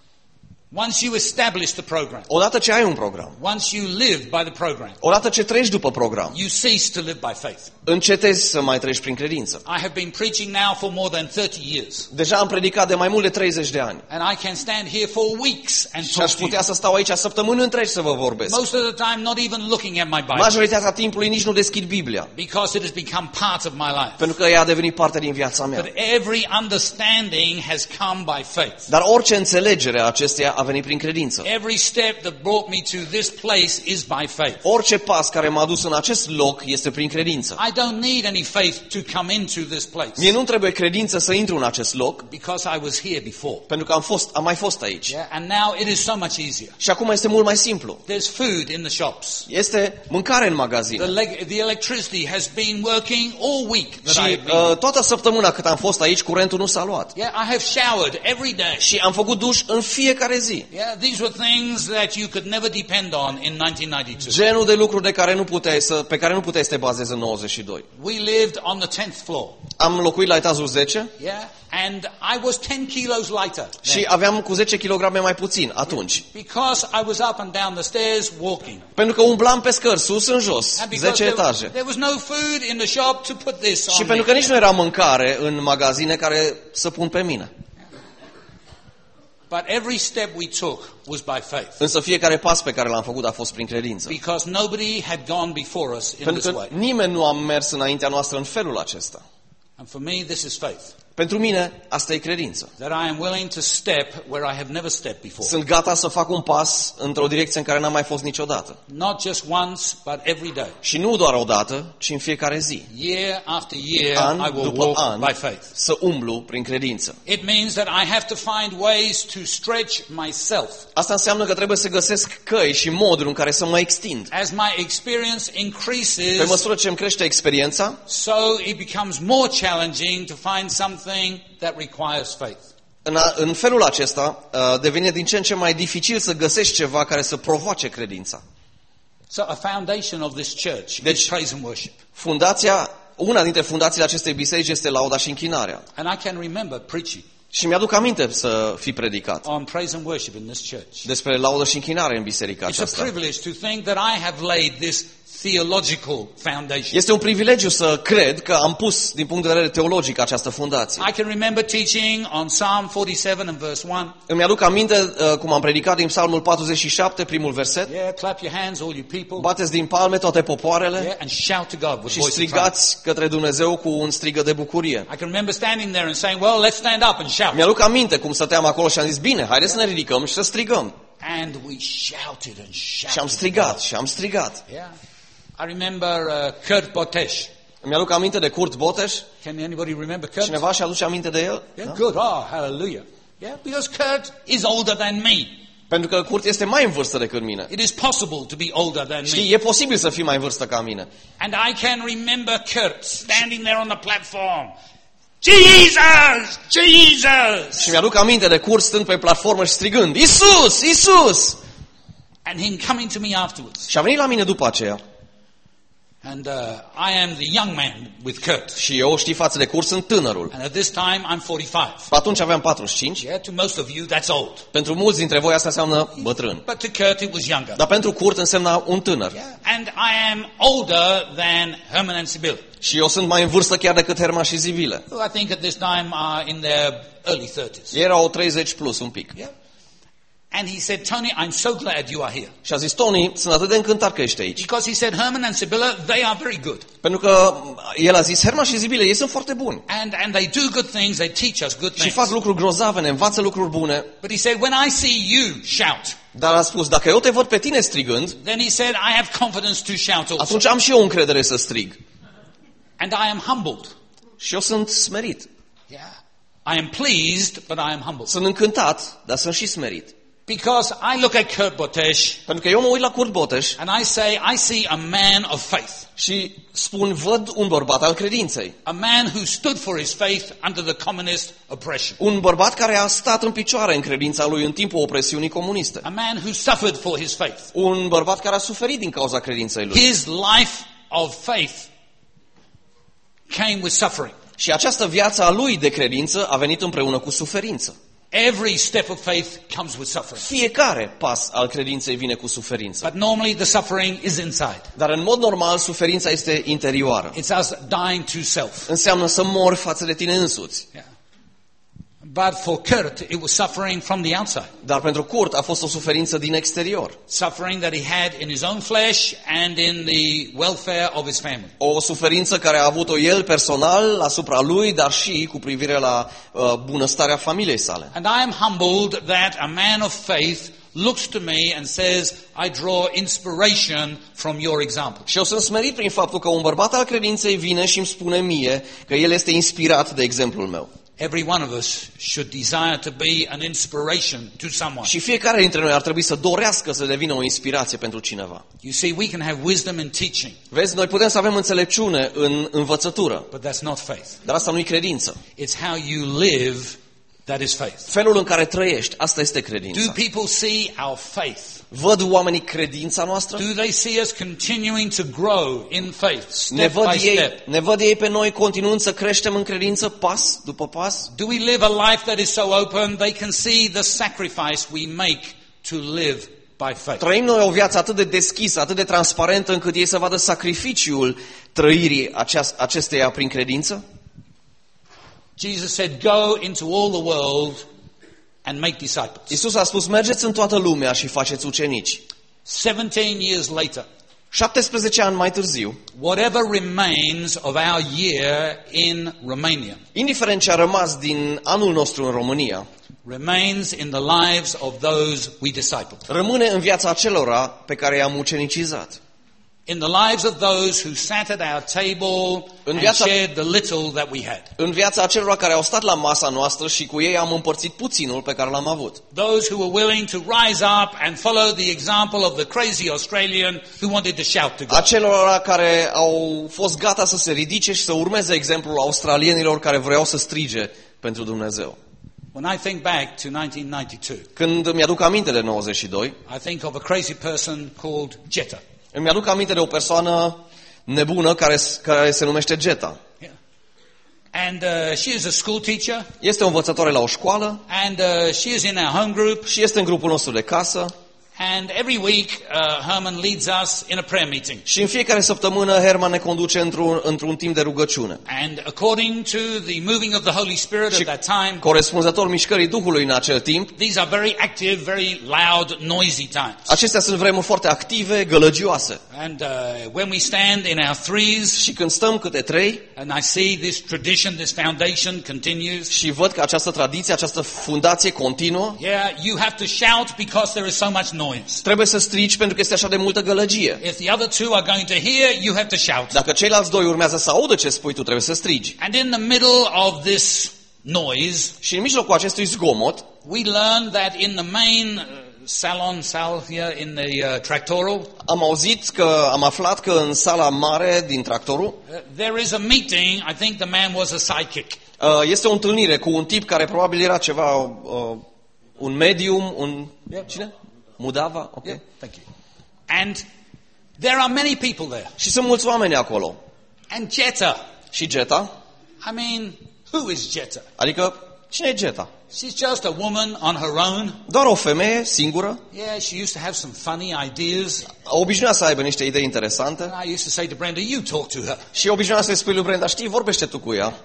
Speaker 1: Once you establish the program,
Speaker 2: Odată ce ai un program,
Speaker 1: once you live by the program,
Speaker 2: odată ce treci după program,
Speaker 1: you cease to live by faith.
Speaker 2: încetezi să mai treci prin credință.
Speaker 1: I have been preaching now for more than 30 years,
Speaker 2: Deja am predicat de mai mult de 30 de ani
Speaker 1: and I can stand here for weeks and
Speaker 2: și
Speaker 1: talk
Speaker 2: aș
Speaker 1: to you.
Speaker 2: putea să stau aici săptămâni întregi să vă vorbesc.
Speaker 1: Most of the time, not even looking at my Bible,
Speaker 2: Majoritatea timpului nici nu deschid Biblia,
Speaker 1: because it has become part of my life.
Speaker 2: pentru că ea a devenit parte din viața mea.
Speaker 1: But every understanding has come by faith.
Speaker 2: Dar orice înțelegere a acesteia a venit prin credință.
Speaker 1: Every step that brought me to this place is by faith.
Speaker 2: Orice pas care m-a dus în acest loc este prin credință.
Speaker 1: I don't need any faith to come into this place,
Speaker 2: Mie nu trebuie credință să intru în acest loc,
Speaker 1: because I was here before.
Speaker 2: pentru că am mai fost aici.
Speaker 1: Yeah? And now it is so much easier.
Speaker 2: Și acum este mult mai simplu.
Speaker 1: There's food in the shops.
Speaker 2: Este mâncare în magazine.
Speaker 1: The electricity has been working all week that I
Speaker 2: Și
Speaker 1: have been.
Speaker 2: toată săptămâna cât am fost aici, curentul nu s-a luat.
Speaker 1: Yeah, I have showered every day.
Speaker 2: Și am făcut duș în fiecare zi.
Speaker 1: Yeah, these were things that you could never depend on in 1992.
Speaker 2: Genul de lucruri pe care nu puteai să te bazezi în 92.
Speaker 1: We lived on the 10th floor.
Speaker 2: Am locuit la etajul 10
Speaker 1: Yeah, and I was 10 kilos lighter
Speaker 2: și
Speaker 1: then,
Speaker 2: aveam cu 10 kg mai puțin atunci.
Speaker 1: because I was up and down the stairs walking.
Speaker 2: Pentru că umblam pe scări, sus în jos,
Speaker 1: And because
Speaker 2: 10 etaje.
Speaker 1: there was no food in the shop to put this
Speaker 2: Și
Speaker 1: on
Speaker 2: pentru
Speaker 1: me.
Speaker 2: că nici nu era mâncare în magazine care să pun pe mine.
Speaker 1: But every step we took was by faith,
Speaker 2: Însă fiecare pas pe care l-am făcut a fost prin credință.
Speaker 1: because nobody had gone before us in
Speaker 2: Pentru
Speaker 1: this
Speaker 2: că
Speaker 1: way.
Speaker 2: nimeni nu a mers înaintea noastră în felul acesta.
Speaker 1: And for me, this is faith.
Speaker 2: Pentru mine, asta e credință.
Speaker 1: That I am willing to step where I have never stepped before.
Speaker 2: Sunt gata să fac un pas într-o direcție în care n-am mai fost niciodată.
Speaker 1: Not just once, but every day.
Speaker 2: Și nu doar o dată, ci în fiecare zi.
Speaker 1: Year after year, I
Speaker 2: An
Speaker 1: will
Speaker 2: după
Speaker 1: walk
Speaker 2: an,
Speaker 1: by faith.
Speaker 2: să umblu prin credință.
Speaker 1: It means that I have to find ways to stretch myself.
Speaker 2: Asta înseamnă că trebuie să găsesc căi și moduri în care să mă extind.
Speaker 1: As my experience
Speaker 2: Pe
Speaker 1: increases,
Speaker 2: măsură ce îmi crește experiența,
Speaker 1: so it becomes more challenging to find something that requires faith.
Speaker 2: în felul acesta devine din ce în ce mai dificil să găsești ceva care să provoace credința.
Speaker 1: So a foundation of this church
Speaker 2: Deci-
Speaker 1: is praise and worship.
Speaker 2: Una dintre fundațiile acestei biserici este lauda și închinarea.
Speaker 1: And I can remember preaching
Speaker 2: Și mi-aduc aminte să fi predicat
Speaker 1: on praise and worship in this church.
Speaker 2: despre laudă și închinare în biserica
Speaker 1: It's a
Speaker 2: aceasta.
Speaker 1: privilege to think that I have laid this theological foundation.
Speaker 2: Este un privilegiu să cred că am pus din punct de vedere teologic această fundație.
Speaker 1: I can remember teaching on Psalm 47 and verse 1.
Speaker 2: Îmi aduc aminte cum am predicat din Psalmul 47, primul verset.
Speaker 1: Yeah, clap your hands, all you people.
Speaker 2: Bateți din palme toate popoarele
Speaker 1: Yeah, and shout to God with
Speaker 2: și
Speaker 1: voice of triumph.
Speaker 2: strigați către Dumnezeu cu un strigă de bucurie.
Speaker 1: I can remember standing there and saying, well, let's stand up and shout.
Speaker 2: Mi-aduc aminte cum stăteam acolo și am zis, bine, haideți să ne ridicăm și să strigăm.
Speaker 1: And we shouted and shouted.
Speaker 2: Și am strigat, și am strigat.
Speaker 1: Yeah. I remember Kurt Botesh.
Speaker 2: Îmi aduc aminte de Kurt Boteș.
Speaker 1: Can anybody remember Kurt?
Speaker 2: Cineva și aduce aminte de el?
Speaker 1: Yeah,
Speaker 2: Da?
Speaker 1: good. Oh, hallelujah. Yeah, because Kurt is older than me.
Speaker 2: Pentru că Kurt este mai în vârstă decât mine.
Speaker 1: It is possible to be older than me.
Speaker 2: Știi, e posibil să fii mai în vârstă ca mine.
Speaker 1: And I can remember Kurt standing there on the platform. Jesus! Jesus!
Speaker 2: Și mi-aduc aminte de Kurt stând pe platformă și strigând, Isus! Isus!
Speaker 1: And him coming to me afterwards.
Speaker 2: Și a venit la mine după aceea.
Speaker 1: And I am the young man with Kurt.
Speaker 2: Și eu, știi, față de Kurt sunt tânărul.
Speaker 1: And at this time I'm 45.
Speaker 2: Atunci aveam 45.
Speaker 1: Yeah, to most of you that's old.
Speaker 2: Pentru mulți dintre voi asta înseamnă bătrân.
Speaker 1: But to Kurt it was younger.
Speaker 2: Dar pentru Kurt însemna un tânăr.
Speaker 1: Yeah. And I am older than Herman and Sibylle.
Speaker 2: Și eu sunt mai în vârstă chiar decât Herman și Zivile.
Speaker 1: Who I think at this time are in their early 30s.
Speaker 2: Ei erau 30 plus un pic.
Speaker 1: Yeah. And he said, Tony, I'm so glad you are here.
Speaker 2: Și a zis, Tony, sunt atât de încântat că ești aici.
Speaker 1: Because he said, Herman and Sibylle, they are very good.
Speaker 2: Pentru că el a zis, Herman și Zivile, ei sunt foarte buni.
Speaker 1: And they do good things, they teach us good
Speaker 2: Și
Speaker 1: things.
Speaker 2: fac lucruri grozave, ne învață lucruri bune.
Speaker 1: But he said, when I see you shout,
Speaker 2: Dar a spus, dacă eu te văd pe tine strigând,
Speaker 1: then he said, I have confidence to shout also.
Speaker 2: atunci am și eu încredere să strig.
Speaker 1: And I am humbled.
Speaker 2: Și eu sunt smerit.
Speaker 1: Yeah. I am pleased, but I am humbled.
Speaker 2: Sunt încântat, dar sunt și smerit.
Speaker 1: Because I look at Kurt Botesh
Speaker 2: Pentru că eu mă uit la Kurt Botesh
Speaker 1: and I see a man of faith.
Speaker 2: și spun, văd un bărbat al credinței.
Speaker 1: A man who stood for his faith under the communist oppression.
Speaker 2: Un bărbat care a stat în picioare în credința lui în timpul opresiunii comuniste.
Speaker 1: A man who suffered for his faith.
Speaker 2: Un bărbat care a suferit din cauza credinței lui.
Speaker 1: His life of faith came with suffering.
Speaker 2: Și această viață a lui de credință a venit împreună cu suferință.
Speaker 1: Every step of faith comes with suffering.
Speaker 2: Fiecare pas al credinței vine cu suferință.
Speaker 1: But normally the suffering is inside.
Speaker 2: Dar în mod normal suferința este interioară.
Speaker 1: It's us dying to self.
Speaker 2: Înseamnă să mori față de tine însuți.
Speaker 1: Yeah. But for Kurt, it was suffering from the outside.
Speaker 2: Dar pentru Kurt a fost o suferință din exterior.
Speaker 1: Suffering that he had in his own flesh and in the welfare of his family.
Speaker 2: O suferință care a avut-o el personal asupra lui, dar și cu privire la bunăstarea familiei sale.
Speaker 1: And I am humbled that a man of faith looks to me and says, I draw inspiration from your example.
Speaker 2: Și eu sunt smerit prin faptul că un bărbat al credinței vine și îmi spune mie că el este inspirat de exemplul meu.
Speaker 1: Every one of us should desire to be an inspiration to someone.
Speaker 2: Și fiecare dintre noi ar trebui să dorească să devină o inspirație pentru cineva.
Speaker 1: You see, we can have wisdom in teaching,
Speaker 2: Vezi, noi putem să avem înțelepciune în învățătură,
Speaker 1: but that's not faith.
Speaker 2: dar asta nu e credință.
Speaker 1: It's how you live that is faith.
Speaker 2: Felul în care trăiești, asta este
Speaker 1: Do
Speaker 2: credința.
Speaker 1: people see our faith?
Speaker 2: Văd oamenii credința noastră?
Speaker 1: Do they see us continuing to grow in faith,
Speaker 2: Ne
Speaker 1: step
Speaker 2: văd,
Speaker 1: by step?
Speaker 2: ne văd ei pe noi continuând să creștem în credință pas după pas?
Speaker 1: Do we live a life that is so open they can see the sacrifice we make to live by faith?
Speaker 2: Trăim noi o viață atât de deschisă, atât de transparentă, încât ei să vadă sacrificiul trăirii acesteia prin credință?
Speaker 1: Jesus said, go into all the world and make disciples.
Speaker 2: Iisus a spus, mergeți în toată lumea și faceți ucenici.
Speaker 1: 17 years later,
Speaker 2: 17 ani mai târziu,
Speaker 1: whatever remains of our year in Romania
Speaker 2: indiferent ce a rămas din anul nostru în România,
Speaker 1: remains in the lives of those we discipled.
Speaker 2: rămâne în viața acelora pe care i-am ucenicizat.
Speaker 1: In the lives of those who sat at our table and shared the little that we had.
Speaker 2: În viața acelora care au stat la masa noastră și cu ei am împărțit puținul pe care l-am avut.
Speaker 1: Those who were willing to rise up and follow the example of the crazy Australian who wanted to shout to God.
Speaker 2: Acelora care au fost gata să se ridice și să urmeze exemplul australienilor care vreau să strige pentru Dumnezeu.
Speaker 1: When I think back to 1992,
Speaker 2: Când mi-aduc aminte de 92,
Speaker 1: I think of a crazy person called Jetta.
Speaker 2: îmi aduc aminte de o persoană nebună care se numește Jetta.
Speaker 1: Yeah. And she is a school teacher.
Speaker 2: Este o învățătoare la o școală
Speaker 1: And she is in our home group.
Speaker 2: și este în grupul nostru de casă.
Speaker 1: And every week, Herman leads us in a prayer meeting.
Speaker 2: Și în fiecare săptămână Herman ne conduce într-un timp de rugăciune.
Speaker 1: And according to the moving of the Holy Spirit at that time,
Speaker 2: Corespunzător mișcării Duhului în acel timp,
Speaker 1: these are very active, very loud, noisy times.
Speaker 2: acestea sunt vremuri foarte active, gălăgioase.
Speaker 1: And when we stand in our threes,
Speaker 2: Și când stăm câte trei
Speaker 1: and I see this tradition, this foundation continues,
Speaker 2: și văd că această tradiție, această fundație continuă,
Speaker 1: yeah, you have to shout because there is so much noise.
Speaker 2: trebuie să strigi pentru că este așa de multă gălăgie.
Speaker 1: If the other two are going to hear, you have to shout.
Speaker 2: Dacă ceilalți doi urmează să audă ce spui, tu trebuie să strigi.
Speaker 1: And in the middle of this noise,
Speaker 2: Și în mijlocul acestui zgomot,
Speaker 1: we learn that in the main Sal here in the Tractoral.
Speaker 2: Am aflat că în sala mare din Tractorul
Speaker 1: There is a meeting. I think the man was a sidekick.
Speaker 2: este o întâlnire cu un tip care probabil era ceva, un medium, cine? Mudava? Ok.
Speaker 1: Yeah, thank you. And there are many people there.
Speaker 2: Și sunt mulți oameni acolo.
Speaker 1: And Jetta.
Speaker 2: Și Jetta?
Speaker 1: I mean, who is Jetta?
Speaker 2: Adică, cine e Jetta?
Speaker 1: She's just a woman on her own.
Speaker 2: Doar o femeie singură.
Speaker 1: Yeah, she used to have some funny ideas.
Speaker 2: Obișnuia să aibă niște idei interesante.
Speaker 1: And I used to say to Brenda, you talk to her.
Speaker 2: Și obișnuia să-i spui lui Brenda, știi, vorbește tu cu ea.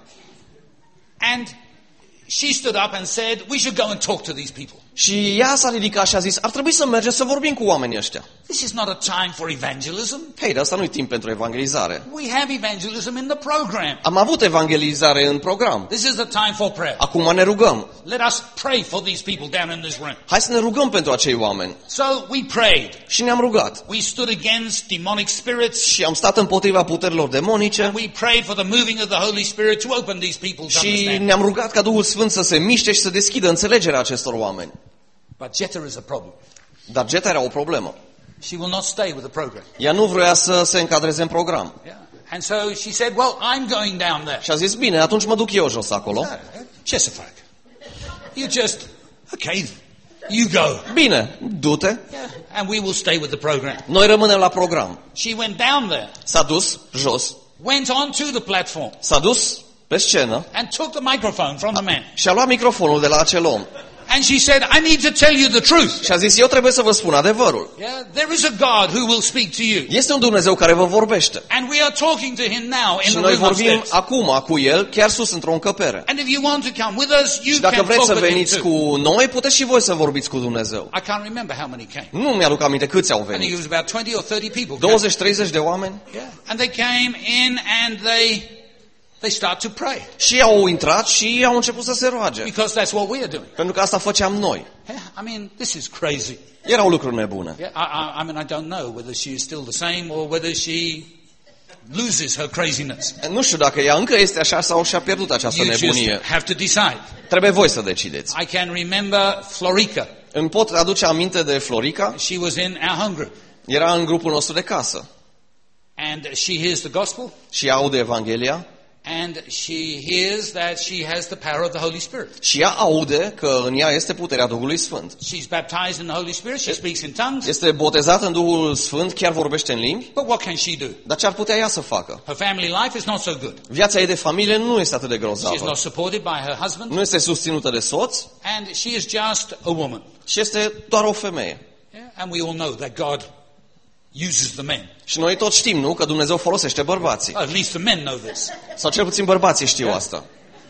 Speaker 1: And she stood up and said, we should go and talk to these people.
Speaker 2: Și ea s-a ridicat și a zis, ar trebui să mergem să vorbim cu oamenii ăștia.
Speaker 1: This is not a time for evangelism.
Speaker 2: Hei, dar asta nu-i timp pentru evangelizare.
Speaker 1: We have evangelism in the program.
Speaker 2: Am avut evangelizare în program.
Speaker 1: This is the time for prayer.
Speaker 2: Acum ne rugăm.
Speaker 1: Let us pray for these people down in this room.
Speaker 2: Hai să ne rugăm pentru acei oameni.
Speaker 1: So we prayed.
Speaker 2: Și ne-am rugat.
Speaker 1: We stood against demonic spirits.
Speaker 2: Și am stat împotriva puterilor demonice.
Speaker 1: And we prayed for the moving of the Holy Spirit to open these people to
Speaker 2: Și
Speaker 1: understand.
Speaker 2: ne-am rugat ca Duhul Sfânt să se miște și să deschidă înțelegerea acestor oameni.
Speaker 1: But Jetta is a problem.
Speaker 2: Dar Jetta era o problemă.
Speaker 1: She will not stay with the program.
Speaker 2: Ea nu vrea să se încadreze în program.
Speaker 1: Yeah. And so she said, well, I'm going down there.
Speaker 2: Și a zis, bine, atunci mă duc eu jos acolo.
Speaker 1: Chesapeake. You just, okay, you go.
Speaker 2: Bine, du-te.
Speaker 1: Yeah. And we will stay with the program.
Speaker 2: Noi rămânem la program.
Speaker 1: She went down there.
Speaker 2: S-a dus jos.
Speaker 1: Went onto the platform.
Speaker 2: S-a dus pe scenă.
Speaker 1: And took the microphone from the man.
Speaker 2: Și a luat microfonul de la acel om.
Speaker 1: And she said, I need to tell you the truth.
Speaker 2: Și a zis, eu trebuie să vă spun adevărul.
Speaker 1: Yeah, there is a God who will speak to you.
Speaker 2: Este un Dumnezeu care vă vorbește.
Speaker 1: And we are talking to him now in
Speaker 2: Și
Speaker 1: the
Speaker 2: noi
Speaker 1: room
Speaker 2: vorbim
Speaker 1: upstairs.
Speaker 2: acum cu el, chiar sus într-o încăpere.
Speaker 1: And if you want to come with us, you
Speaker 2: Și dacă
Speaker 1: can
Speaker 2: vreți
Speaker 1: talk
Speaker 2: să
Speaker 1: with him
Speaker 2: veniți
Speaker 1: too.
Speaker 2: cu noi, puteți și voi să vorbiți cu Dumnezeu.
Speaker 1: I can't remember how many came.
Speaker 2: Nu mi-aduc aminte câți au
Speaker 1: I think it
Speaker 2: venit.
Speaker 1: was about 20 or 30 people.
Speaker 2: 20-30 de oameni.
Speaker 1: Yeah. And they came in and they start to pray.
Speaker 2: Și au intrat și au început să se roage.
Speaker 1: Because that's what we are doing.
Speaker 2: Pentru că asta făceam noi.
Speaker 1: Yeah. I mean, this is crazy.
Speaker 2: Erau lucruri nebune.
Speaker 1: Yeah. I mean, I don't know whether she is still the same or whether she loses her craziness.
Speaker 2: Nu știu dacă ea încă este așa sau și-a pierdut această
Speaker 1: You just
Speaker 2: nebunie.
Speaker 1: have to decide.
Speaker 2: Trebuie voi să decideți.
Speaker 1: I can remember Florica.
Speaker 2: Îmi pot aduce aminte de Florica.
Speaker 1: She was in our home group.
Speaker 2: Era în grupul nostru de casă.
Speaker 1: And she hears the gospel.
Speaker 2: Și ea aude Evanghelia.
Speaker 1: And she hears that she has the power of the Holy Spirit.
Speaker 2: Și ea aude că în ea este puterea Duhului Sfânt.
Speaker 1: She's baptized in the Holy Spirit. She speaks in tongues.
Speaker 2: Este botezată în Duhul Sfânt, chiar vorbește în limbi.
Speaker 1: But what can she do?
Speaker 2: Dar ce ar putea ea să facă?
Speaker 1: Her family life is not so good.
Speaker 2: Viața ei de familie nu este atât de
Speaker 1: She's
Speaker 2: grozavă.
Speaker 1: not supported by her husband.
Speaker 2: Nu este susținută de soț
Speaker 1: And she is just a woman.
Speaker 2: și este doar o femeie.
Speaker 1: Yeah? And we all know that God uses the men.
Speaker 2: Și noi toți știm, nu? Că Dumnezeu folosește bărbații.
Speaker 1: At least the men know this.
Speaker 2: Sau cel puțin bărbații știu asta.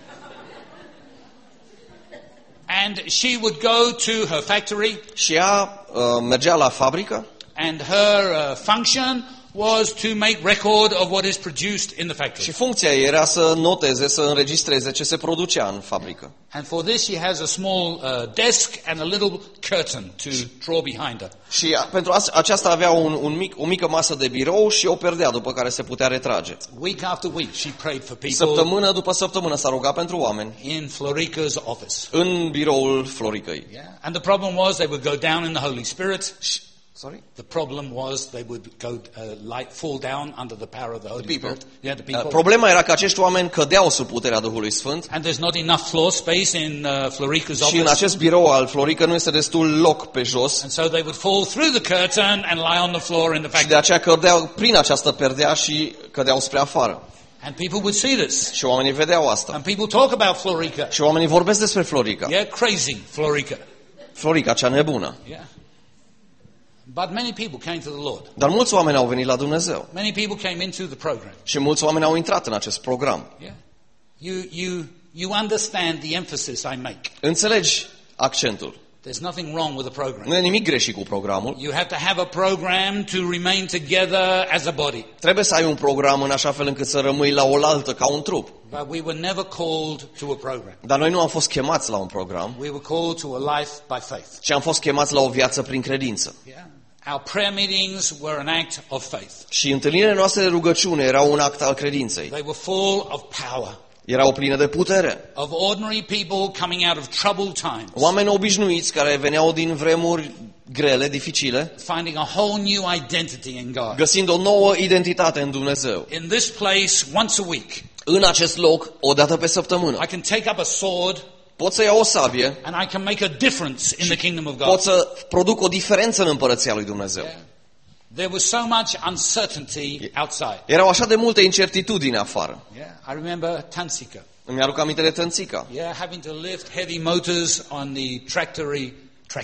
Speaker 1: And she would go to her factory.
Speaker 2: Și ea mergea la fabrică
Speaker 1: And her function was to make record of what is produced in the factory.
Speaker 2: și funcția ei era să noteze, să înregistreze ce se producea în fabrică.
Speaker 1: And for this she has a small desk and a little curtain to draw behind her.
Speaker 2: Și pentru aceasta avea o mică masă de birou și o perdea după care se putea retrage.
Speaker 1: Week after week she prayed for people
Speaker 2: Săptămână după săptămână s-a rugat pentru oameni
Speaker 1: in Florica's office.
Speaker 2: în biroul Floricăi.
Speaker 1: Yeah. And the problem was they would go down in the Holy Spirit.
Speaker 2: Sorry?
Speaker 1: The problem was they would go fall down under the power of the Holy Spirit. Yeah, the people.
Speaker 2: Problema era că acești oameni cădeau sub puterea Duhului Sfânt.
Speaker 1: And there's not enough floor space in Florica's
Speaker 2: Și în
Speaker 1: office.
Speaker 2: acest birou al Florică nu este destul loc pe jos.
Speaker 1: And so they would fall through the curtain and lie on the floor in the
Speaker 2: Și de
Speaker 1: factory.
Speaker 2: aceea cădeau prin această perdea și cădeau spre afară.
Speaker 1: And people would see this.
Speaker 2: Și oamenii vedeau asta.
Speaker 1: And people talk about Florica.
Speaker 2: Și oamenii vorbesc despre Florica.
Speaker 1: Yeah, crazy Florica.
Speaker 2: Florica cea nebună.
Speaker 1: Yeah. But many people came to the Lord.
Speaker 2: Dar mulți oameni au venit la Dumnezeu.
Speaker 1: Many people came into the program.
Speaker 2: Și mulți oameni au intrat în acest program.
Speaker 1: Yeah. You understand the emphasis I make.
Speaker 2: Înțelegi accentul.
Speaker 1: There's nothing wrong with the program.
Speaker 2: Nu e nimic greșit cu programul.
Speaker 1: You have to have a program to remain together as a body.
Speaker 2: Trebuie să ai un program în așa fel încât să rămâi la oaltă ca un trup.
Speaker 1: But we were never called to a program.
Speaker 2: Dar noi nu am fost chemați la un program,
Speaker 1: We were called to a life by faith.
Speaker 2: ci am fost chemați la o viață prin credință.
Speaker 1: Yeah. Our prayer meetings were an act of faith.
Speaker 2: Și întâlnirile noastre de rugăciune erau un act al credinței.
Speaker 1: They were full of power.
Speaker 2: Erau pline de putere.
Speaker 1: Of ordinary people coming out of troubled times.
Speaker 2: Oameni obișnuiți care veneau din vremuri grele, dificile,
Speaker 1: finding a whole new identity in God.
Speaker 2: găsind o nouă identitate în Dumnezeu.
Speaker 1: In this place, once a week,
Speaker 2: În acest loc, o dată pe săptămână,
Speaker 1: I can take up a sword
Speaker 2: pot să iau o sabie,
Speaker 1: and I can make a difference in the kingdom of
Speaker 2: pot
Speaker 1: God.
Speaker 2: să produc o diferență în împărăția lui Dumnezeu.
Speaker 1: Yeah. There was so much uncertainty outside.
Speaker 2: Erau așa de multe incertitudini afară.
Speaker 1: Yeah. I remember Tansika.
Speaker 2: Îmi aduc aminte de Tănțica,
Speaker 1: Yeah, having to lift heavy motors on the tractor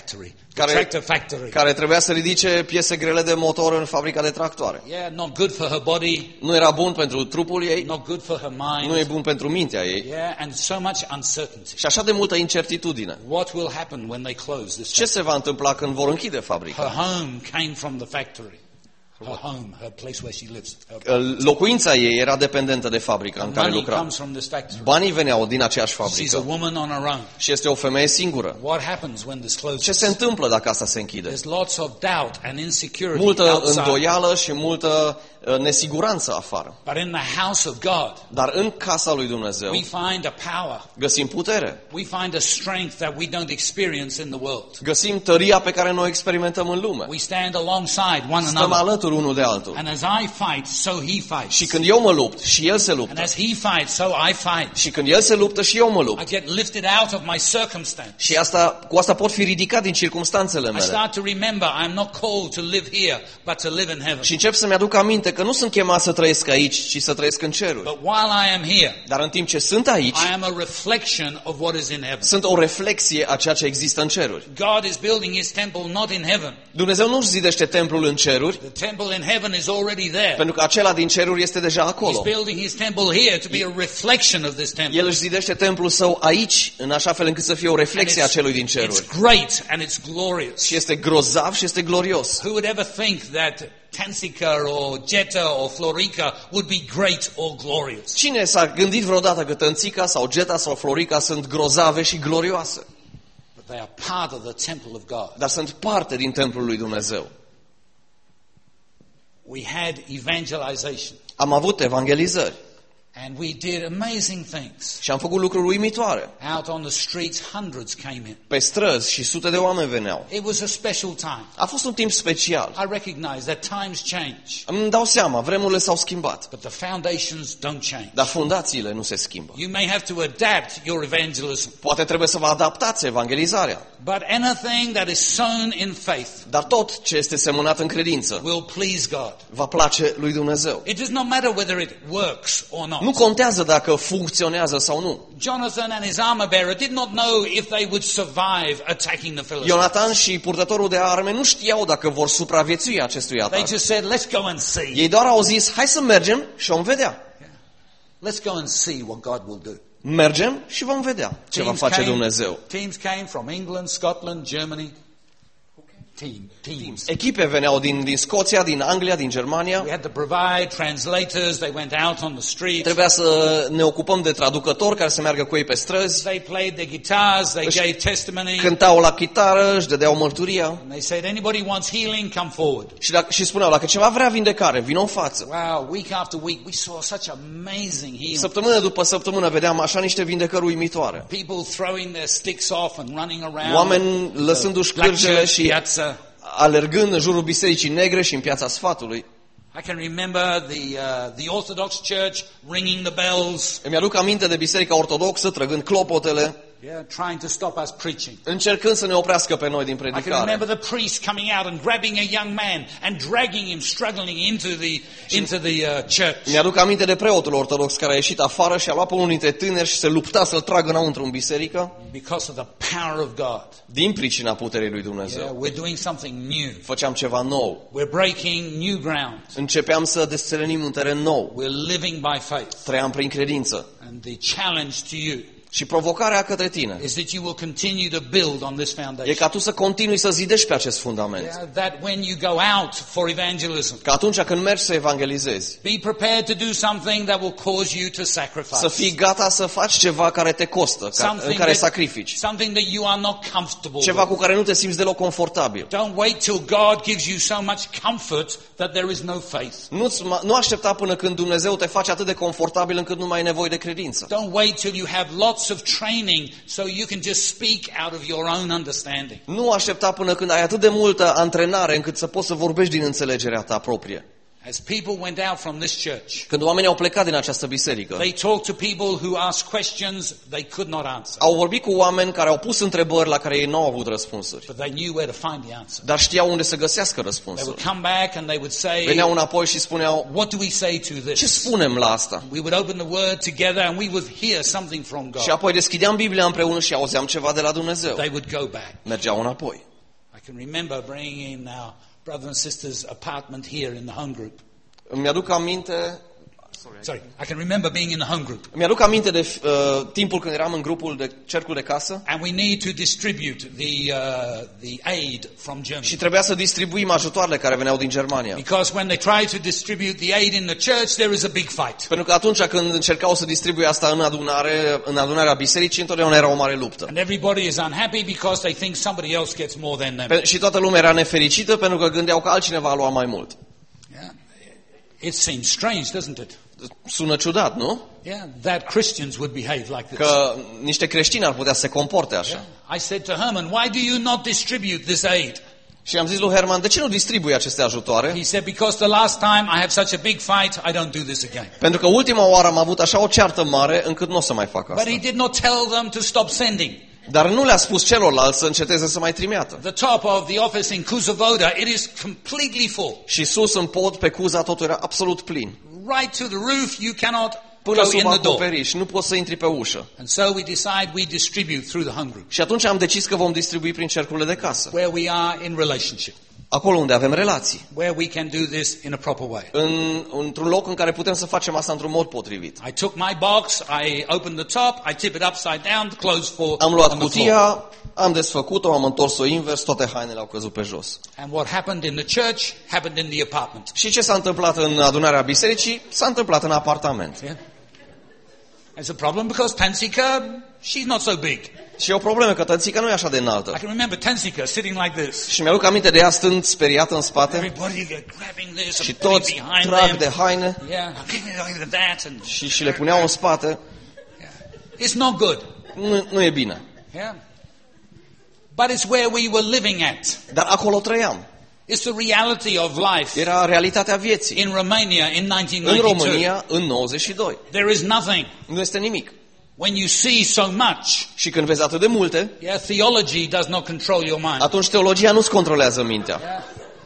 Speaker 1: factory.
Speaker 2: care trebuia să ridice piese grele de motor în fabrica de tractoare.
Speaker 1: Yeah, not good for her body,
Speaker 2: Nu era bun pentru trupul ei,
Speaker 1: not good for her
Speaker 2: nu e
Speaker 1: mind.
Speaker 2: bun pentru mintea ei
Speaker 1: Yeah, and so much uncertainty.
Speaker 2: și așa de multă incertitudine.
Speaker 1: What will happen when they close this
Speaker 2: Ce
Speaker 1: factory?
Speaker 2: se va întâmpla când vor închide
Speaker 1: Her
Speaker 2: fabrica?
Speaker 1: home came from the factory. Her home, her place where she lives. Her
Speaker 2: Locuința ei era dependentă de fabrica în care
Speaker 1: money
Speaker 2: lucra.
Speaker 1: comes from this factory.
Speaker 2: Banii veneau din aceeași
Speaker 1: She's a
Speaker 2: fabrică
Speaker 1: woman on her own.
Speaker 2: și este o femeie singură.
Speaker 1: What happens when this
Speaker 2: Ce
Speaker 1: closes?
Speaker 2: se întâmplă dacă asta se închide?
Speaker 1: There's lots of doubt and insecurity
Speaker 2: Multă
Speaker 1: outside.
Speaker 2: îndoială și multă nesiguranță afară.
Speaker 1: But in the house of God,
Speaker 2: Dar în casa lui Dumnezeu
Speaker 1: we find a power.
Speaker 2: găsim putere,
Speaker 1: We find a strength that we don't experience in the world.
Speaker 2: găsim tăria pe care noi o experimentăm în lume.
Speaker 1: We stand alongside one
Speaker 2: Stăm
Speaker 1: another.
Speaker 2: alături unul de altul.
Speaker 1: And as I fight, so he fights.
Speaker 2: Și când eu mă lupt, și el se
Speaker 1: And
Speaker 2: luptă.
Speaker 1: as he fights, so I fight.
Speaker 2: Și când el se luptă, și eu mă
Speaker 1: I
Speaker 2: lupt.
Speaker 1: get lifted out of my circumstance.
Speaker 2: Și cu asta pot fi ridicat din circumstanțele
Speaker 1: I
Speaker 2: mele.
Speaker 1: start to remember I'm not called to live here, but to live in heaven.
Speaker 2: Și încep să-mi aduc aminte că nu sunt chemat să trăiesc aici, ci să trăiesc în ceruri.
Speaker 1: But while I am here,
Speaker 2: Dar în timp ce sunt aici,
Speaker 1: I am a reflection of what is in heaven.
Speaker 2: sunt o reflexie a ceea ce există în ceruri.
Speaker 1: God is building his temple not in heaven.
Speaker 2: Dumnezeu nu-și zidește templul în ceruri,
Speaker 1: The temple in heaven is already there.
Speaker 2: pentru că acela din ceruri este deja
Speaker 1: He's
Speaker 2: acolo.
Speaker 1: building his temple here to be a reflection of this temple.
Speaker 2: El își zidește templul său aici, în așa fel încât să fie o reflexie a celui din ceruri.
Speaker 1: It's great and it's glorious.
Speaker 2: Și este grozav și este glorios.
Speaker 1: Who would ever think that Tansica or Jetta or Florica would be great or glorious?
Speaker 2: Cine s-a gândit vreodată că Tănțica sau Geta sau Florica sunt grozave și glorioase?
Speaker 1: But they are part of the temple of God.
Speaker 2: Dar sunt parte din templul lui Dumnezeu.
Speaker 1: We had evangelization
Speaker 2: Am avut evangelizări
Speaker 1: and we did amazing things.
Speaker 2: și am făcut lucruri uimitoare.
Speaker 1: Out on the streets, hundreds came in.
Speaker 2: Pe străzi și sute de oameni veneau.
Speaker 1: It was a special time.
Speaker 2: A fost un timp special.
Speaker 1: I recognize that times change,
Speaker 2: Îmi dau seama, vremurile s-au schimbat,
Speaker 1: but the foundations don't change.
Speaker 2: dar fundațiile nu se schimbă.
Speaker 1: You may have to adapt your evangelism,
Speaker 2: Poate trebuie să vă adaptați evangelizarea,
Speaker 1: but anything that is sown in faith
Speaker 2: dar tot ce este semănat în credință
Speaker 1: will please God.
Speaker 2: va place lui Dumnezeu.
Speaker 1: It does not matter whether it works or not.
Speaker 2: Nu contează dacă funcționează sau nu.
Speaker 1: Jonathan and his armor bearer did not know if they would survive attacking the Philistines.
Speaker 2: Ionatan și purtătorul de arme nu știau dacă vor supraviețui acestui
Speaker 1: They
Speaker 2: atac.
Speaker 1: just said, let's go and see.
Speaker 2: Ei doar au zis, hai să mergem și vom vedea.
Speaker 1: Let's go and see what God will do.
Speaker 2: Mergem și vom vedea ce va face Dumnezeu.
Speaker 1: Teams came from England, Scotland, Germany. Teams.
Speaker 2: Echipe veneau din Scoția, din Anglia, din Germania.
Speaker 1: We had to provide translators. They went out on the street.
Speaker 2: Trebuia să ne ocupăm de traducători care să meargă cu ei pe străzi.
Speaker 1: They played their guitars. They gave testimony.
Speaker 2: Cântau la chitară, își dădeau mărturia.
Speaker 1: And they said, anybody wants healing, come forward.
Speaker 2: Și spuneau, dacă ceva vrea vindecare, vină în față.
Speaker 1: Wow, week after week, we saw such amazing healing.
Speaker 2: Săptămână după săptămână vedeam așa niște vindecări uimitoare.
Speaker 1: People throwing their sticks off and running around.
Speaker 2: Oameni lăsându-și cârjele și
Speaker 1: piazza.
Speaker 2: alergând în jurul Bisericii Negre și în Piața Sfatului.
Speaker 1: I can remember the Orthodox Church ringing the bells.
Speaker 2: Îmi aduc aminte de Biserica Ortodoxă trăgând clopotele,
Speaker 1: Yeah, trying to stop us preaching.
Speaker 2: încercând să ne oprească pe noi din
Speaker 1: I can
Speaker 2: predicare.
Speaker 1: remember the priest coming out and grabbing a young man and dragging him, struggling into the church.
Speaker 2: Mi-aduc aminte de preotul ortodox care a ieșit afară și a luat pe unul dintre tineri și se lupta să-l tragă înăuntru în biserică
Speaker 1: Because of the power of God.
Speaker 2: din pricina puterii lui
Speaker 1: Yeah,
Speaker 2: Dumnezeu.
Speaker 1: we're doing something new.
Speaker 2: Făceam ceva nou.
Speaker 1: We're breaking new ground.
Speaker 2: Începeam să desțelenim un teren nou.
Speaker 1: We're living by faith.
Speaker 2: Trăiam prin credință.
Speaker 1: And the challenge to you
Speaker 2: Și provocarea către tine
Speaker 1: is that you will continue to build on this
Speaker 2: e
Speaker 1: foundation.
Speaker 2: ca tu să continui să zidești pe acest fundament.
Speaker 1: Yeah, that when you go out for evangelism,
Speaker 2: Că atunci când mergi să evangelizezi,
Speaker 1: be prepared to do something that will cause you to sacrifice.
Speaker 2: să fii gata să faci ceva care te costă, în care sacrifici.
Speaker 1: Something that you are not comfortable
Speaker 2: Ceva
Speaker 1: with.
Speaker 2: cu care nu te simți deloc confortabil.
Speaker 1: Don't wait till God gives you so much comfort that there is no faith.
Speaker 2: Nu aștepta până când Dumnezeu te face atât de confortabil încât nu mai ai nevoie de credință.
Speaker 1: Don't wait till you have lots lots of training so you can just speak out of your own understanding.
Speaker 2: Nu aștepta până când ai atât de multă antrenare încât să poți să vorbești din înțelegerea ta proprie.
Speaker 1: As people went out from this church,
Speaker 2: Când oamenii au plecat din această biserică,
Speaker 1: they talked to people who asked questions they could not answer.
Speaker 2: au vorbit cu oameni care au pus întrebări la care ei nu au avut răspunsuri,
Speaker 1: But they knew where to find the answer.
Speaker 2: dar știau unde să găsească
Speaker 1: They
Speaker 2: răspunsuri.
Speaker 1: would come back and they would say,
Speaker 2: Veneau înapoi și spuneau,
Speaker 1: what do we say to
Speaker 2: ce
Speaker 1: this?
Speaker 2: spunem la asta?
Speaker 1: We would open the word together and we would hear something from
Speaker 2: Și
Speaker 1: God.
Speaker 2: apoi deschideam Biblia împreună și auzeam ceva de la Dumnezeu.
Speaker 1: They would go back.
Speaker 2: Mergeau înapoi.
Speaker 1: I can remember bringing in our brother and sister's apartment here in the home group.
Speaker 2: Îmi aduc aminte
Speaker 1: I can remember being in the home group.
Speaker 2: Mi-aduc aminte de timpul când eram în grupul de cercul de casă
Speaker 1: And we need to distribute the aid from Germany.
Speaker 2: și trebuia să distribuim ajutoarele care veneau din Germania.
Speaker 1: Because when they try to distribute the aid in the church, there is a big fight.
Speaker 2: Pentru că atunci când încercau să distribuie asta în adunarea bisericii, întotdeauna era o mare luptă.
Speaker 1: And everybody is unhappy because they think somebody else gets more than them.
Speaker 2: Și toată lumea era nefericită pentru că gândeau că altcineva a luat mai mult.
Speaker 1: Yeah. It seems strange, doesn't it?
Speaker 2: Sună ciudat, nu?
Speaker 1: Yeah, that Christians would behave like this.
Speaker 2: Că niște creștini ar putea să se comporte așa.
Speaker 1: Yeah. I said to Herman, why do you not distribute this aid?
Speaker 2: Și am zis lui Herman, de ce nu distribui aceste ajutoare?
Speaker 1: He said, because the last time I have such a big fight, I don't do this again.
Speaker 2: Pentru că ultima oară am avut așa o ceartă mare încât nu o să mai fac
Speaker 1: But
Speaker 2: asta.
Speaker 1: he did not tell them to stop sending.
Speaker 2: Dar nu le-a spus celorlalți să înceteze să mai trimeată.
Speaker 1: The top of the office in Kuzovoda, it is completely full.
Speaker 2: Și sus în pod, pe Cuza, totul era absolut plin.
Speaker 1: Right to the roof, you cannot
Speaker 2: Până
Speaker 1: go
Speaker 2: sub
Speaker 1: in the door.
Speaker 2: acoperiș, nu poți să intri pe ușă.
Speaker 1: And so we decide we distribute through the home group,
Speaker 2: Și atunci am decis că vom distribui prin cercurile de casă.
Speaker 1: where we are in relationship,
Speaker 2: Acolo unde avem relații.
Speaker 1: where we can do this in a proper way.
Speaker 2: Într-un loc în care putem să facem asta într-un mod potrivit.
Speaker 1: I took my box, I opened the top, I tip it upside down, the clothes fall
Speaker 2: Am luat
Speaker 1: on the floor.
Speaker 2: cutia, am desfăcut-o, am întors-o invers, toate hainele au căzut pe jos.
Speaker 1: And what happened in the church happened in the apartment.
Speaker 2: Și ce s-a întâmplat în adunarea bisericii? S-a întâmplat în apartament.
Speaker 1: Yeah. It's a problem because Tansika, she's not so big.
Speaker 2: Și e o problemă că tățica nu e așa de înaltă.
Speaker 1: I can remember Tansika sitting like this.
Speaker 2: Și mi-aduc aminte de ea stând speriată în spate
Speaker 1: Everybody grabbing this
Speaker 2: și
Speaker 1: and putting
Speaker 2: toți
Speaker 1: behind
Speaker 2: trag
Speaker 1: them.
Speaker 2: de haine
Speaker 1: Yeah, that and
Speaker 2: și le puneau în spate.
Speaker 1: yeah. It's not good.
Speaker 2: Nu e bine.
Speaker 1: Yeah. But it's where we were living at.
Speaker 2: Dar acolo trăiam.
Speaker 1: It's the reality of life
Speaker 2: Era realitatea vieții.
Speaker 1: in Romania in
Speaker 2: În
Speaker 1: 1992.
Speaker 2: România, în 92.
Speaker 1: There is nothing.
Speaker 2: Nu este nimic.
Speaker 1: When you see so much,
Speaker 2: Și când vezi atât de multe,
Speaker 1: yeah, theology does not control your mind.
Speaker 2: atunci teologia nu-ți controlează mintea.
Speaker 1: Yeah.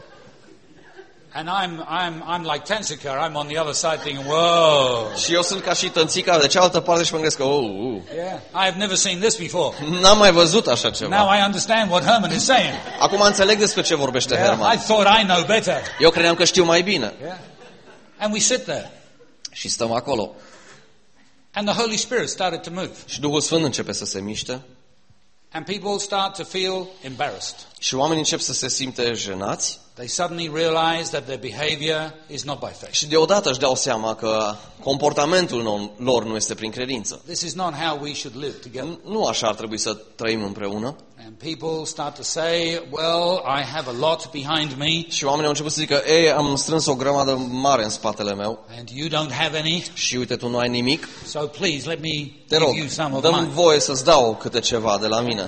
Speaker 1: And I'm like Tansika, I'm on the other side thinking, whoa.
Speaker 2: Și eu sunt ca și tănțica de cealaltă parte și mă gândesc că,
Speaker 1: Yeah, I have never seen this before.
Speaker 2: n-am mai văzut așa
Speaker 1: Now
Speaker 2: ceva.
Speaker 1: I understand what Herman is saying.
Speaker 2: Acum înțeleg despre ce vorbește
Speaker 1: Yeah, I
Speaker 2: Herman.
Speaker 1: thought I know better.
Speaker 2: Eu credeam că știu mai bine.
Speaker 1: Yeah. And we sit there.
Speaker 2: Și stăm acolo.
Speaker 1: And the Holy Spirit started to move.
Speaker 2: Și Duhul Sfânt începe să se miște.
Speaker 1: And people start to feel embarrassed.
Speaker 2: Și oamenii încep să se simte jenați.
Speaker 1: They suddenly realize that their behavior is not by faith.
Speaker 2: Și deodată își dau seama că comportamentul lor nu este prin credință.
Speaker 1: This is not how we should live together.
Speaker 2: Nu așa ar trebui să trăim împreună.
Speaker 1: And people start to say, well, I have a lot behind me,
Speaker 2: Și oamenii au început să zică, ei, am strâns o grămadă mare în spatele meu
Speaker 1: and you don't have any,
Speaker 2: și uite, tu nu ai nimic.
Speaker 1: so please let me
Speaker 2: Te rog,
Speaker 1: give you some of
Speaker 2: dă-mi
Speaker 1: mine.
Speaker 2: voie să-ți dau câte ceva de la mine.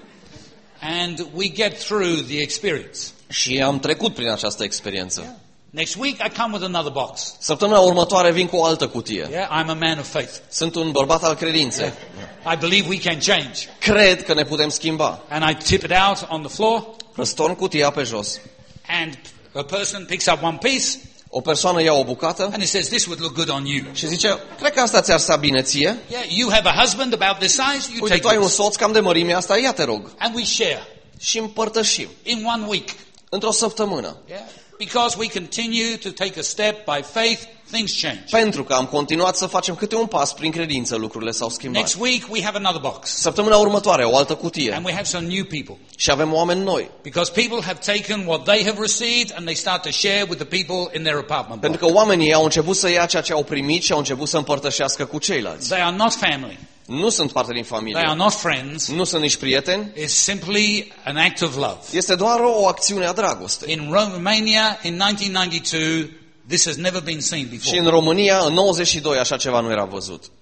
Speaker 1: And we get through the experience.
Speaker 2: Și am trecut prin această experiență.
Speaker 1: Next week I come with another box.
Speaker 2: Săptămâna următoare vin cu o altă cutie.
Speaker 1: Yeah, I'm a man of faith.
Speaker 2: Sunt un bărbat al credinței.
Speaker 1: I believe we can change.
Speaker 2: Cred că ne putem schimba.
Speaker 1: And I tip it out on the floor,
Speaker 2: Răstorn cutia pe jos.
Speaker 1: and a person picks up one piece,
Speaker 2: O persoană ia o bucată
Speaker 1: and he says, this would look good on you.
Speaker 2: și zice, cred că asta ți-ar sta bine ție.
Speaker 1: Yeah, you have a husband about this size, you
Speaker 2: Uite,
Speaker 1: take
Speaker 2: tu ai un
Speaker 1: this.
Speaker 2: soț cam de mărimea asta, ia te rog.
Speaker 1: And we share
Speaker 2: Și împărtășim.
Speaker 1: in 1 week.
Speaker 2: Într-o săptămână.
Speaker 1: Yeah. Because we continue to take a step by faith, things change.
Speaker 2: Pentru că am continuat să facem câte un pas prin credință, lucrurile s-au schimbat.
Speaker 1: Next week we have another box.
Speaker 2: Săptămâna următoare, o altă cutie.
Speaker 1: And we have some new people.
Speaker 2: Și avem oameni noi.
Speaker 1: Because people have taken what they have received and they start to share with the people in their apartment
Speaker 2: Pentru
Speaker 1: block.
Speaker 2: că oamenii au început să ia ceea ce au primit și au început să împărtășească cu ceilalți.
Speaker 1: They are not family.
Speaker 2: Nu sunt parte din
Speaker 1: They are
Speaker 2: familie.
Speaker 1: not friends.
Speaker 2: Nu sunt nici prieteni.
Speaker 1: It's simply an act of love.
Speaker 2: Este doar o acțiune a dragostei.
Speaker 1: In Romania, in 1992, this has never been seen
Speaker 2: Și
Speaker 1: before.
Speaker 2: în România, în 92, așa ceva nu era văzut.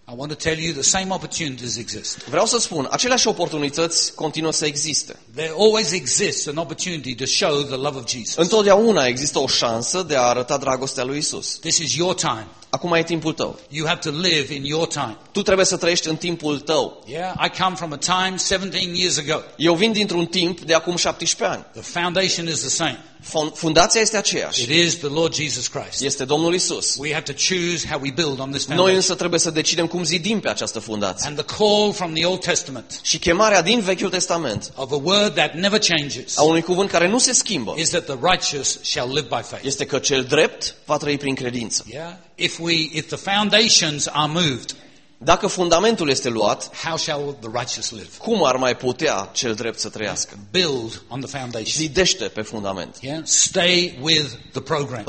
Speaker 1: I want to tell you the same opportunities exist.
Speaker 2: Vreau să spun, aceleași oportunități continuă să existe.
Speaker 1: There always exists an opportunity to show the love of Jesus.
Speaker 2: Întotdeauna există o șansă de a arăta dragostea lui Isus.
Speaker 1: This is your time.
Speaker 2: Acum e timpul tău.
Speaker 1: You have to live in your time.
Speaker 2: Tu trebuie să trăiești în timpul tău.
Speaker 1: Yeah, I come from a time 17 years ago.
Speaker 2: Eu vin dintr-un timp de acum 17 ani.
Speaker 1: The foundation is the same.
Speaker 2: Fundația este aceeași.
Speaker 1: It is the Lord Jesus Christ.
Speaker 2: Este Domnul Isus.
Speaker 1: We have to choose how we build on this
Speaker 2: Noi
Speaker 1: foundation.
Speaker 2: însă trebuie să decidem cum zidim pe această fundație.
Speaker 1: And the call from the Old Testament
Speaker 2: Și chemarea din Vechiul Testament
Speaker 1: of a word that never changes
Speaker 2: a unui cuvânt care nu se schimbă
Speaker 1: is that the righteous shall live by faith.
Speaker 2: este că cel drept va trăi prin credință.
Speaker 1: Yeah? If the foundations are moved,
Speaker 2: Dacă fundamentul este luat,
Speaker 1: how shall the righteous live?
Speaker 2: cum ar mai putea cel drept să trăiască?
Speaker 1: Build on the foundation.
Speaker 2: Zidește pe fundament.
Speaker 1: Yeah? Stay with the program.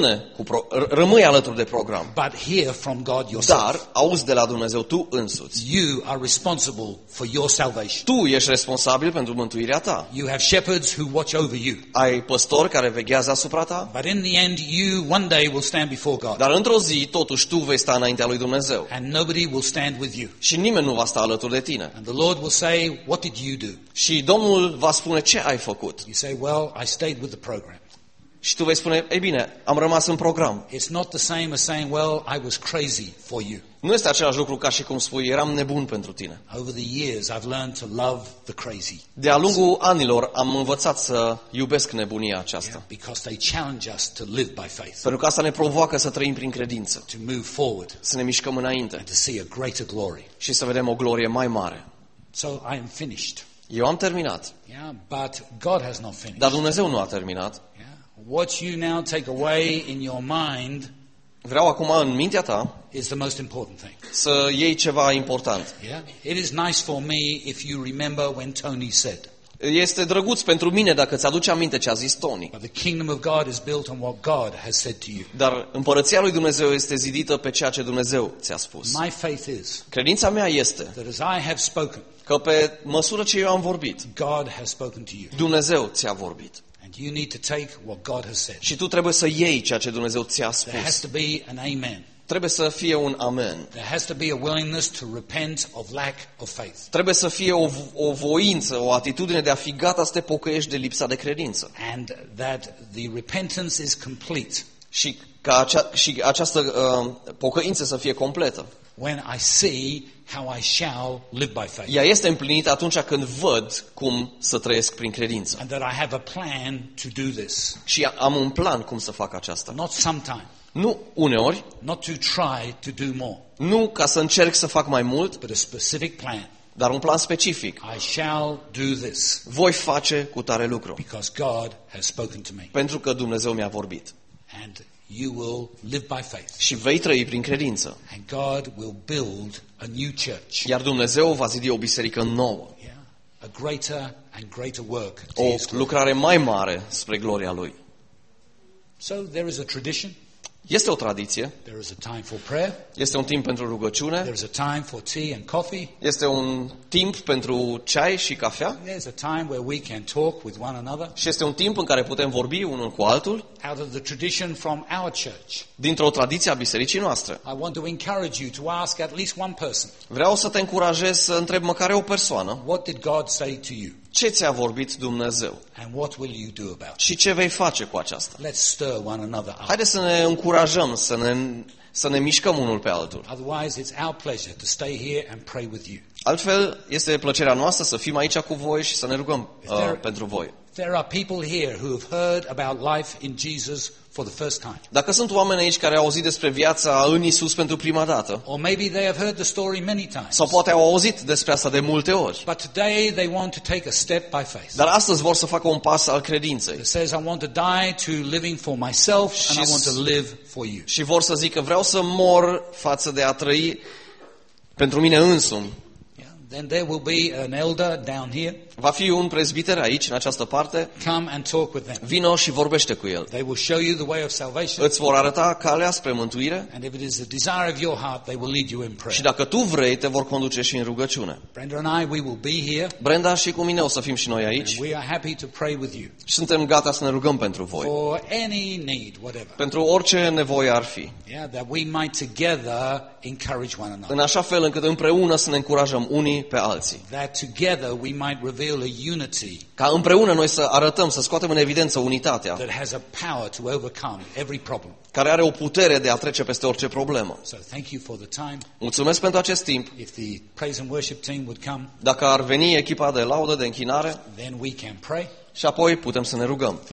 Speaker 2: Rămâi alături de program.
Speaker 1: But hear from God yourself.
Speaker 2: Dar auzi de la Dumnezeu tu însuți.
Speaker 1: You are responsible for your salvation.
Speaker 2: Tu ești responsabil pentru mântuirea ta.
Speaker 1: You have shepherds who watch over you.
Speaker 2: Ai păstori care veghează asupra ta.
Speaker 1: But in the end, you one day will stand before God.
Speaker 2: Dar într-o zi, totuși, tu vei sta înaintea lui Dumnezeu.
Speaker 1: And nobody will stand with you.
Speaker 2: Și nimeni nu va sta alături de tine.
Speaker 1: And the Lord will say, what did you do?
Speaker 2: Și Domnul va spune ce ai făcut.
Speaker 1: You say, well, I stayed with the program.
Speaker 2: Și tu vei spune, ei bine, am rămas în program.
Speaker 1: It's not the same as saying, well, I was crazy for you.
Speaker 2: Nu este același lucru ca și cum spui, eram nebun pentru tine.
Speaker 1: Over the years, I've learned to love the crazy.
Speaker 2: De-a lungul anilor am învățat să iubesc nebunia aceasta.
Speaker 1: Yeah, because they challenge us to live by faith,
Speaker 2: Pentru că asta ne provoacă să trăim prin credință.
Speaker 1: to move forward,
Speaker 2: Să ne mișcăm înainte
Speaker 1: and to see a greater glory.
Speaker 2: și să vedem o glorie mai mare.
Speaker 1: So I am finished.
Speaker 2: Eu am terminat,
Speaker 1: Yeah, but God has not finished.
Speaker 2: dar Dumnezeu nu a terminat.
Speaker 1: Yeah. What you now take away in your mind
Speaker 2: Vreau acum în mintea ta
Speaker 1: is the most important thing.
Speaker 2: să iei ceva important.
Speaker 1: Yeah. It is nice for me if you remember when Tony said,
Speaker 2: Este drăguț pentru mine dacă ți-aduce aminte ce a zis Tony.
Speaker 1: but the kingdom of God is built on what God has said to you.
Speaker 2: Dar împărăția lui Dumnezeu este zidită pe ceea ce Dumnezeu ți-a spus.
Speaker 1: My faith is
Speaker 2: Credința mea este
Speaker 1: that as I have spoken,
Speaker 2: că pe măsură ce eu am vorbit,
Speaker 1: God has spoken to you.
Speaker 2: Dumnezeu ți-a vorbit.
Speaker 1: And you need to take what God has said.
Speaker 2: Și tu trebuie să iei ceea ce Dumnezeu ți-a
Speaker 1: There has
Speaker 2: spus.
Speaker 1: to be an amen.
Speaker 2: Trebuie să fie un amen.
Speaker 1: There has to be a willingness to repent of lack of faith.
Speaker 2: Trebuie să fie o voință, o atitudine de a fi gata să te pocăiești de lipsa de credință.
Speaker 1: And that the repentance is complete
Speaker 2: Și ca această pocăință să fie completă.
Speaker 1: when I see how I shall live by faith.
Speaker 2: Ea este împlinită atunci când văd cum să trăiesc prin credință.
Speaker 1: And that I have a plan to do this.
Speaker 2: Și am un plan cum să fac aceasta.
Speaker 1: Not sometime,
Speaker 2: Nu uneori,
Speaker 1: not to try to do more,
Speaker 2: nu ca să încerc să fac mai mult,
Speaker 1: but a specific plan.
Speaker 2: dar un plan specific.
Speaker 1: I shall do this
Speaker 2: Voi face cu tare lucru,
Speaker 1: because God has spoken to me.
Speaker 2: pentru că Dumnezeu mi-a vorbit.
Speaker 1: And you will live by faith.
Speaker 2: Și vei trăi prin credință.
Speaker 1: And God will build a new church.
Speaker 2: Iar Dumnezeu va zidi o biserică nouă.
Speaker 1: Yeah. A greater and greater work to
Speaker 2: O
Speaker 1: His glory.
Speaker 2: lucrare mai mare spre gloria Lui.
Speaker 1: So there is a tradition.
Speaker 2: Este o tradiție,
Speaker 1: There is a time for prayer.
Speaker 2: este un timp pentru rugăciune,
Speaker 1: There is a time for tea and coffee.
Speaker 2: este un timp pentru ceai și cafea
Speaker 1: There's a time where we can talk with one another.
Speaker 2: și este un timp în care putem vorbi unul cu altul
Speaker 1: Out of the tradition from our church,
Speaker 2: dintr-o tradiție a bisericii noastre.
Speaker 1: I want to encourage you to ask at least one person,
Speaker 2: Vreau să te încurajez să întrebi măcar o persoană
Speaker 1: what did God say to you?
Speaker 2: ce ți-a vorbit Dumnezeu
Speaker 1: And what will you do about it?
Speaker 2: și ce vei face cu aceasta.
Speaker 1: Let's stir one another up.
Speaker 2: Haideți să ne încurajăm, să ne mișcăm unul pe altul.
Speaker 1: Otherwise, it's our pleasure to stay here and pray with you.
Speaker 2: Altfel, este plăcerea noastră să fim aici cu voi și să ne rugăm pentru voi.
Speaker 1: There are people here who have heard about life in Jesus for the first time.
Speaker 2: Dacă sunt oameni aici care au auzit despre viața în Isus pentru prima dată,
Speaker 1: Or maybe they have heard the story many times.
Speaker 2: sau poate au auzit despre asta de multe ori,
Speaker 1: But today they want to take a step by faith.
Speaker 2: dar astăzi vor să facă un pas al credinței
Speaker 1: It says, I want to die to living for myself and I want to live for you.
Speaker 2: și vor să zică vreau să mor față de a trăi pentru mine însumi.
Speaker 1: Yeah? then there will be an elder down here.
Speaker 2: Va fi un prezbiter aici, în această parte.
Speaker 1: Come and talk with them.
Speaker 2: Vino și vorbește cu el.
Speaker 1: They will show you the way of salvation.
Speaker 2: Îți vor arăta calea spre mântuire.
Speaker 1: And if it is the desire of your heart, they will lead you in prayer.
Speaker 2: Și dacă tu vrei, te vor conduce și în rugăciune.
Speaker 1: Brenda and I, we will be here.
Speaker 2: Brenda și cu mine o să fim și noi aici.
Speaker 1: And we are happy to pray with you.
Speaker 2: Și suntem gata să ne rugăm pentru voi.
Speaker 1: For any need, whatever.
Speaker 2: Pentru orice nevoie ar fi.
Speaker 1: Yeah, that we might together encourage one another.
Speaker 2: În așa fel încât împreună să ne încurajăm unii pe alții.
Speaker 1: That together we might reveal a unity
Speaker 2: Ca împreună noi să arătăm, să scoatem în evidență unitatea,
Speaker 1: that has a power to overcome every problem.
Speaker 2: care are o putere de a trece peste orice problemă.
Speaker 1: So thank you for the time.
Speaker 2: Mulțumesc pentru acest timp.
Speaker 1: If the praise and worship team would come,
Speaker 2: Dacă ar veni echipa de laudă, de închinare,
Speaker 1: then we can pray.
Speaker 2: și apoi putem să ne rugăm.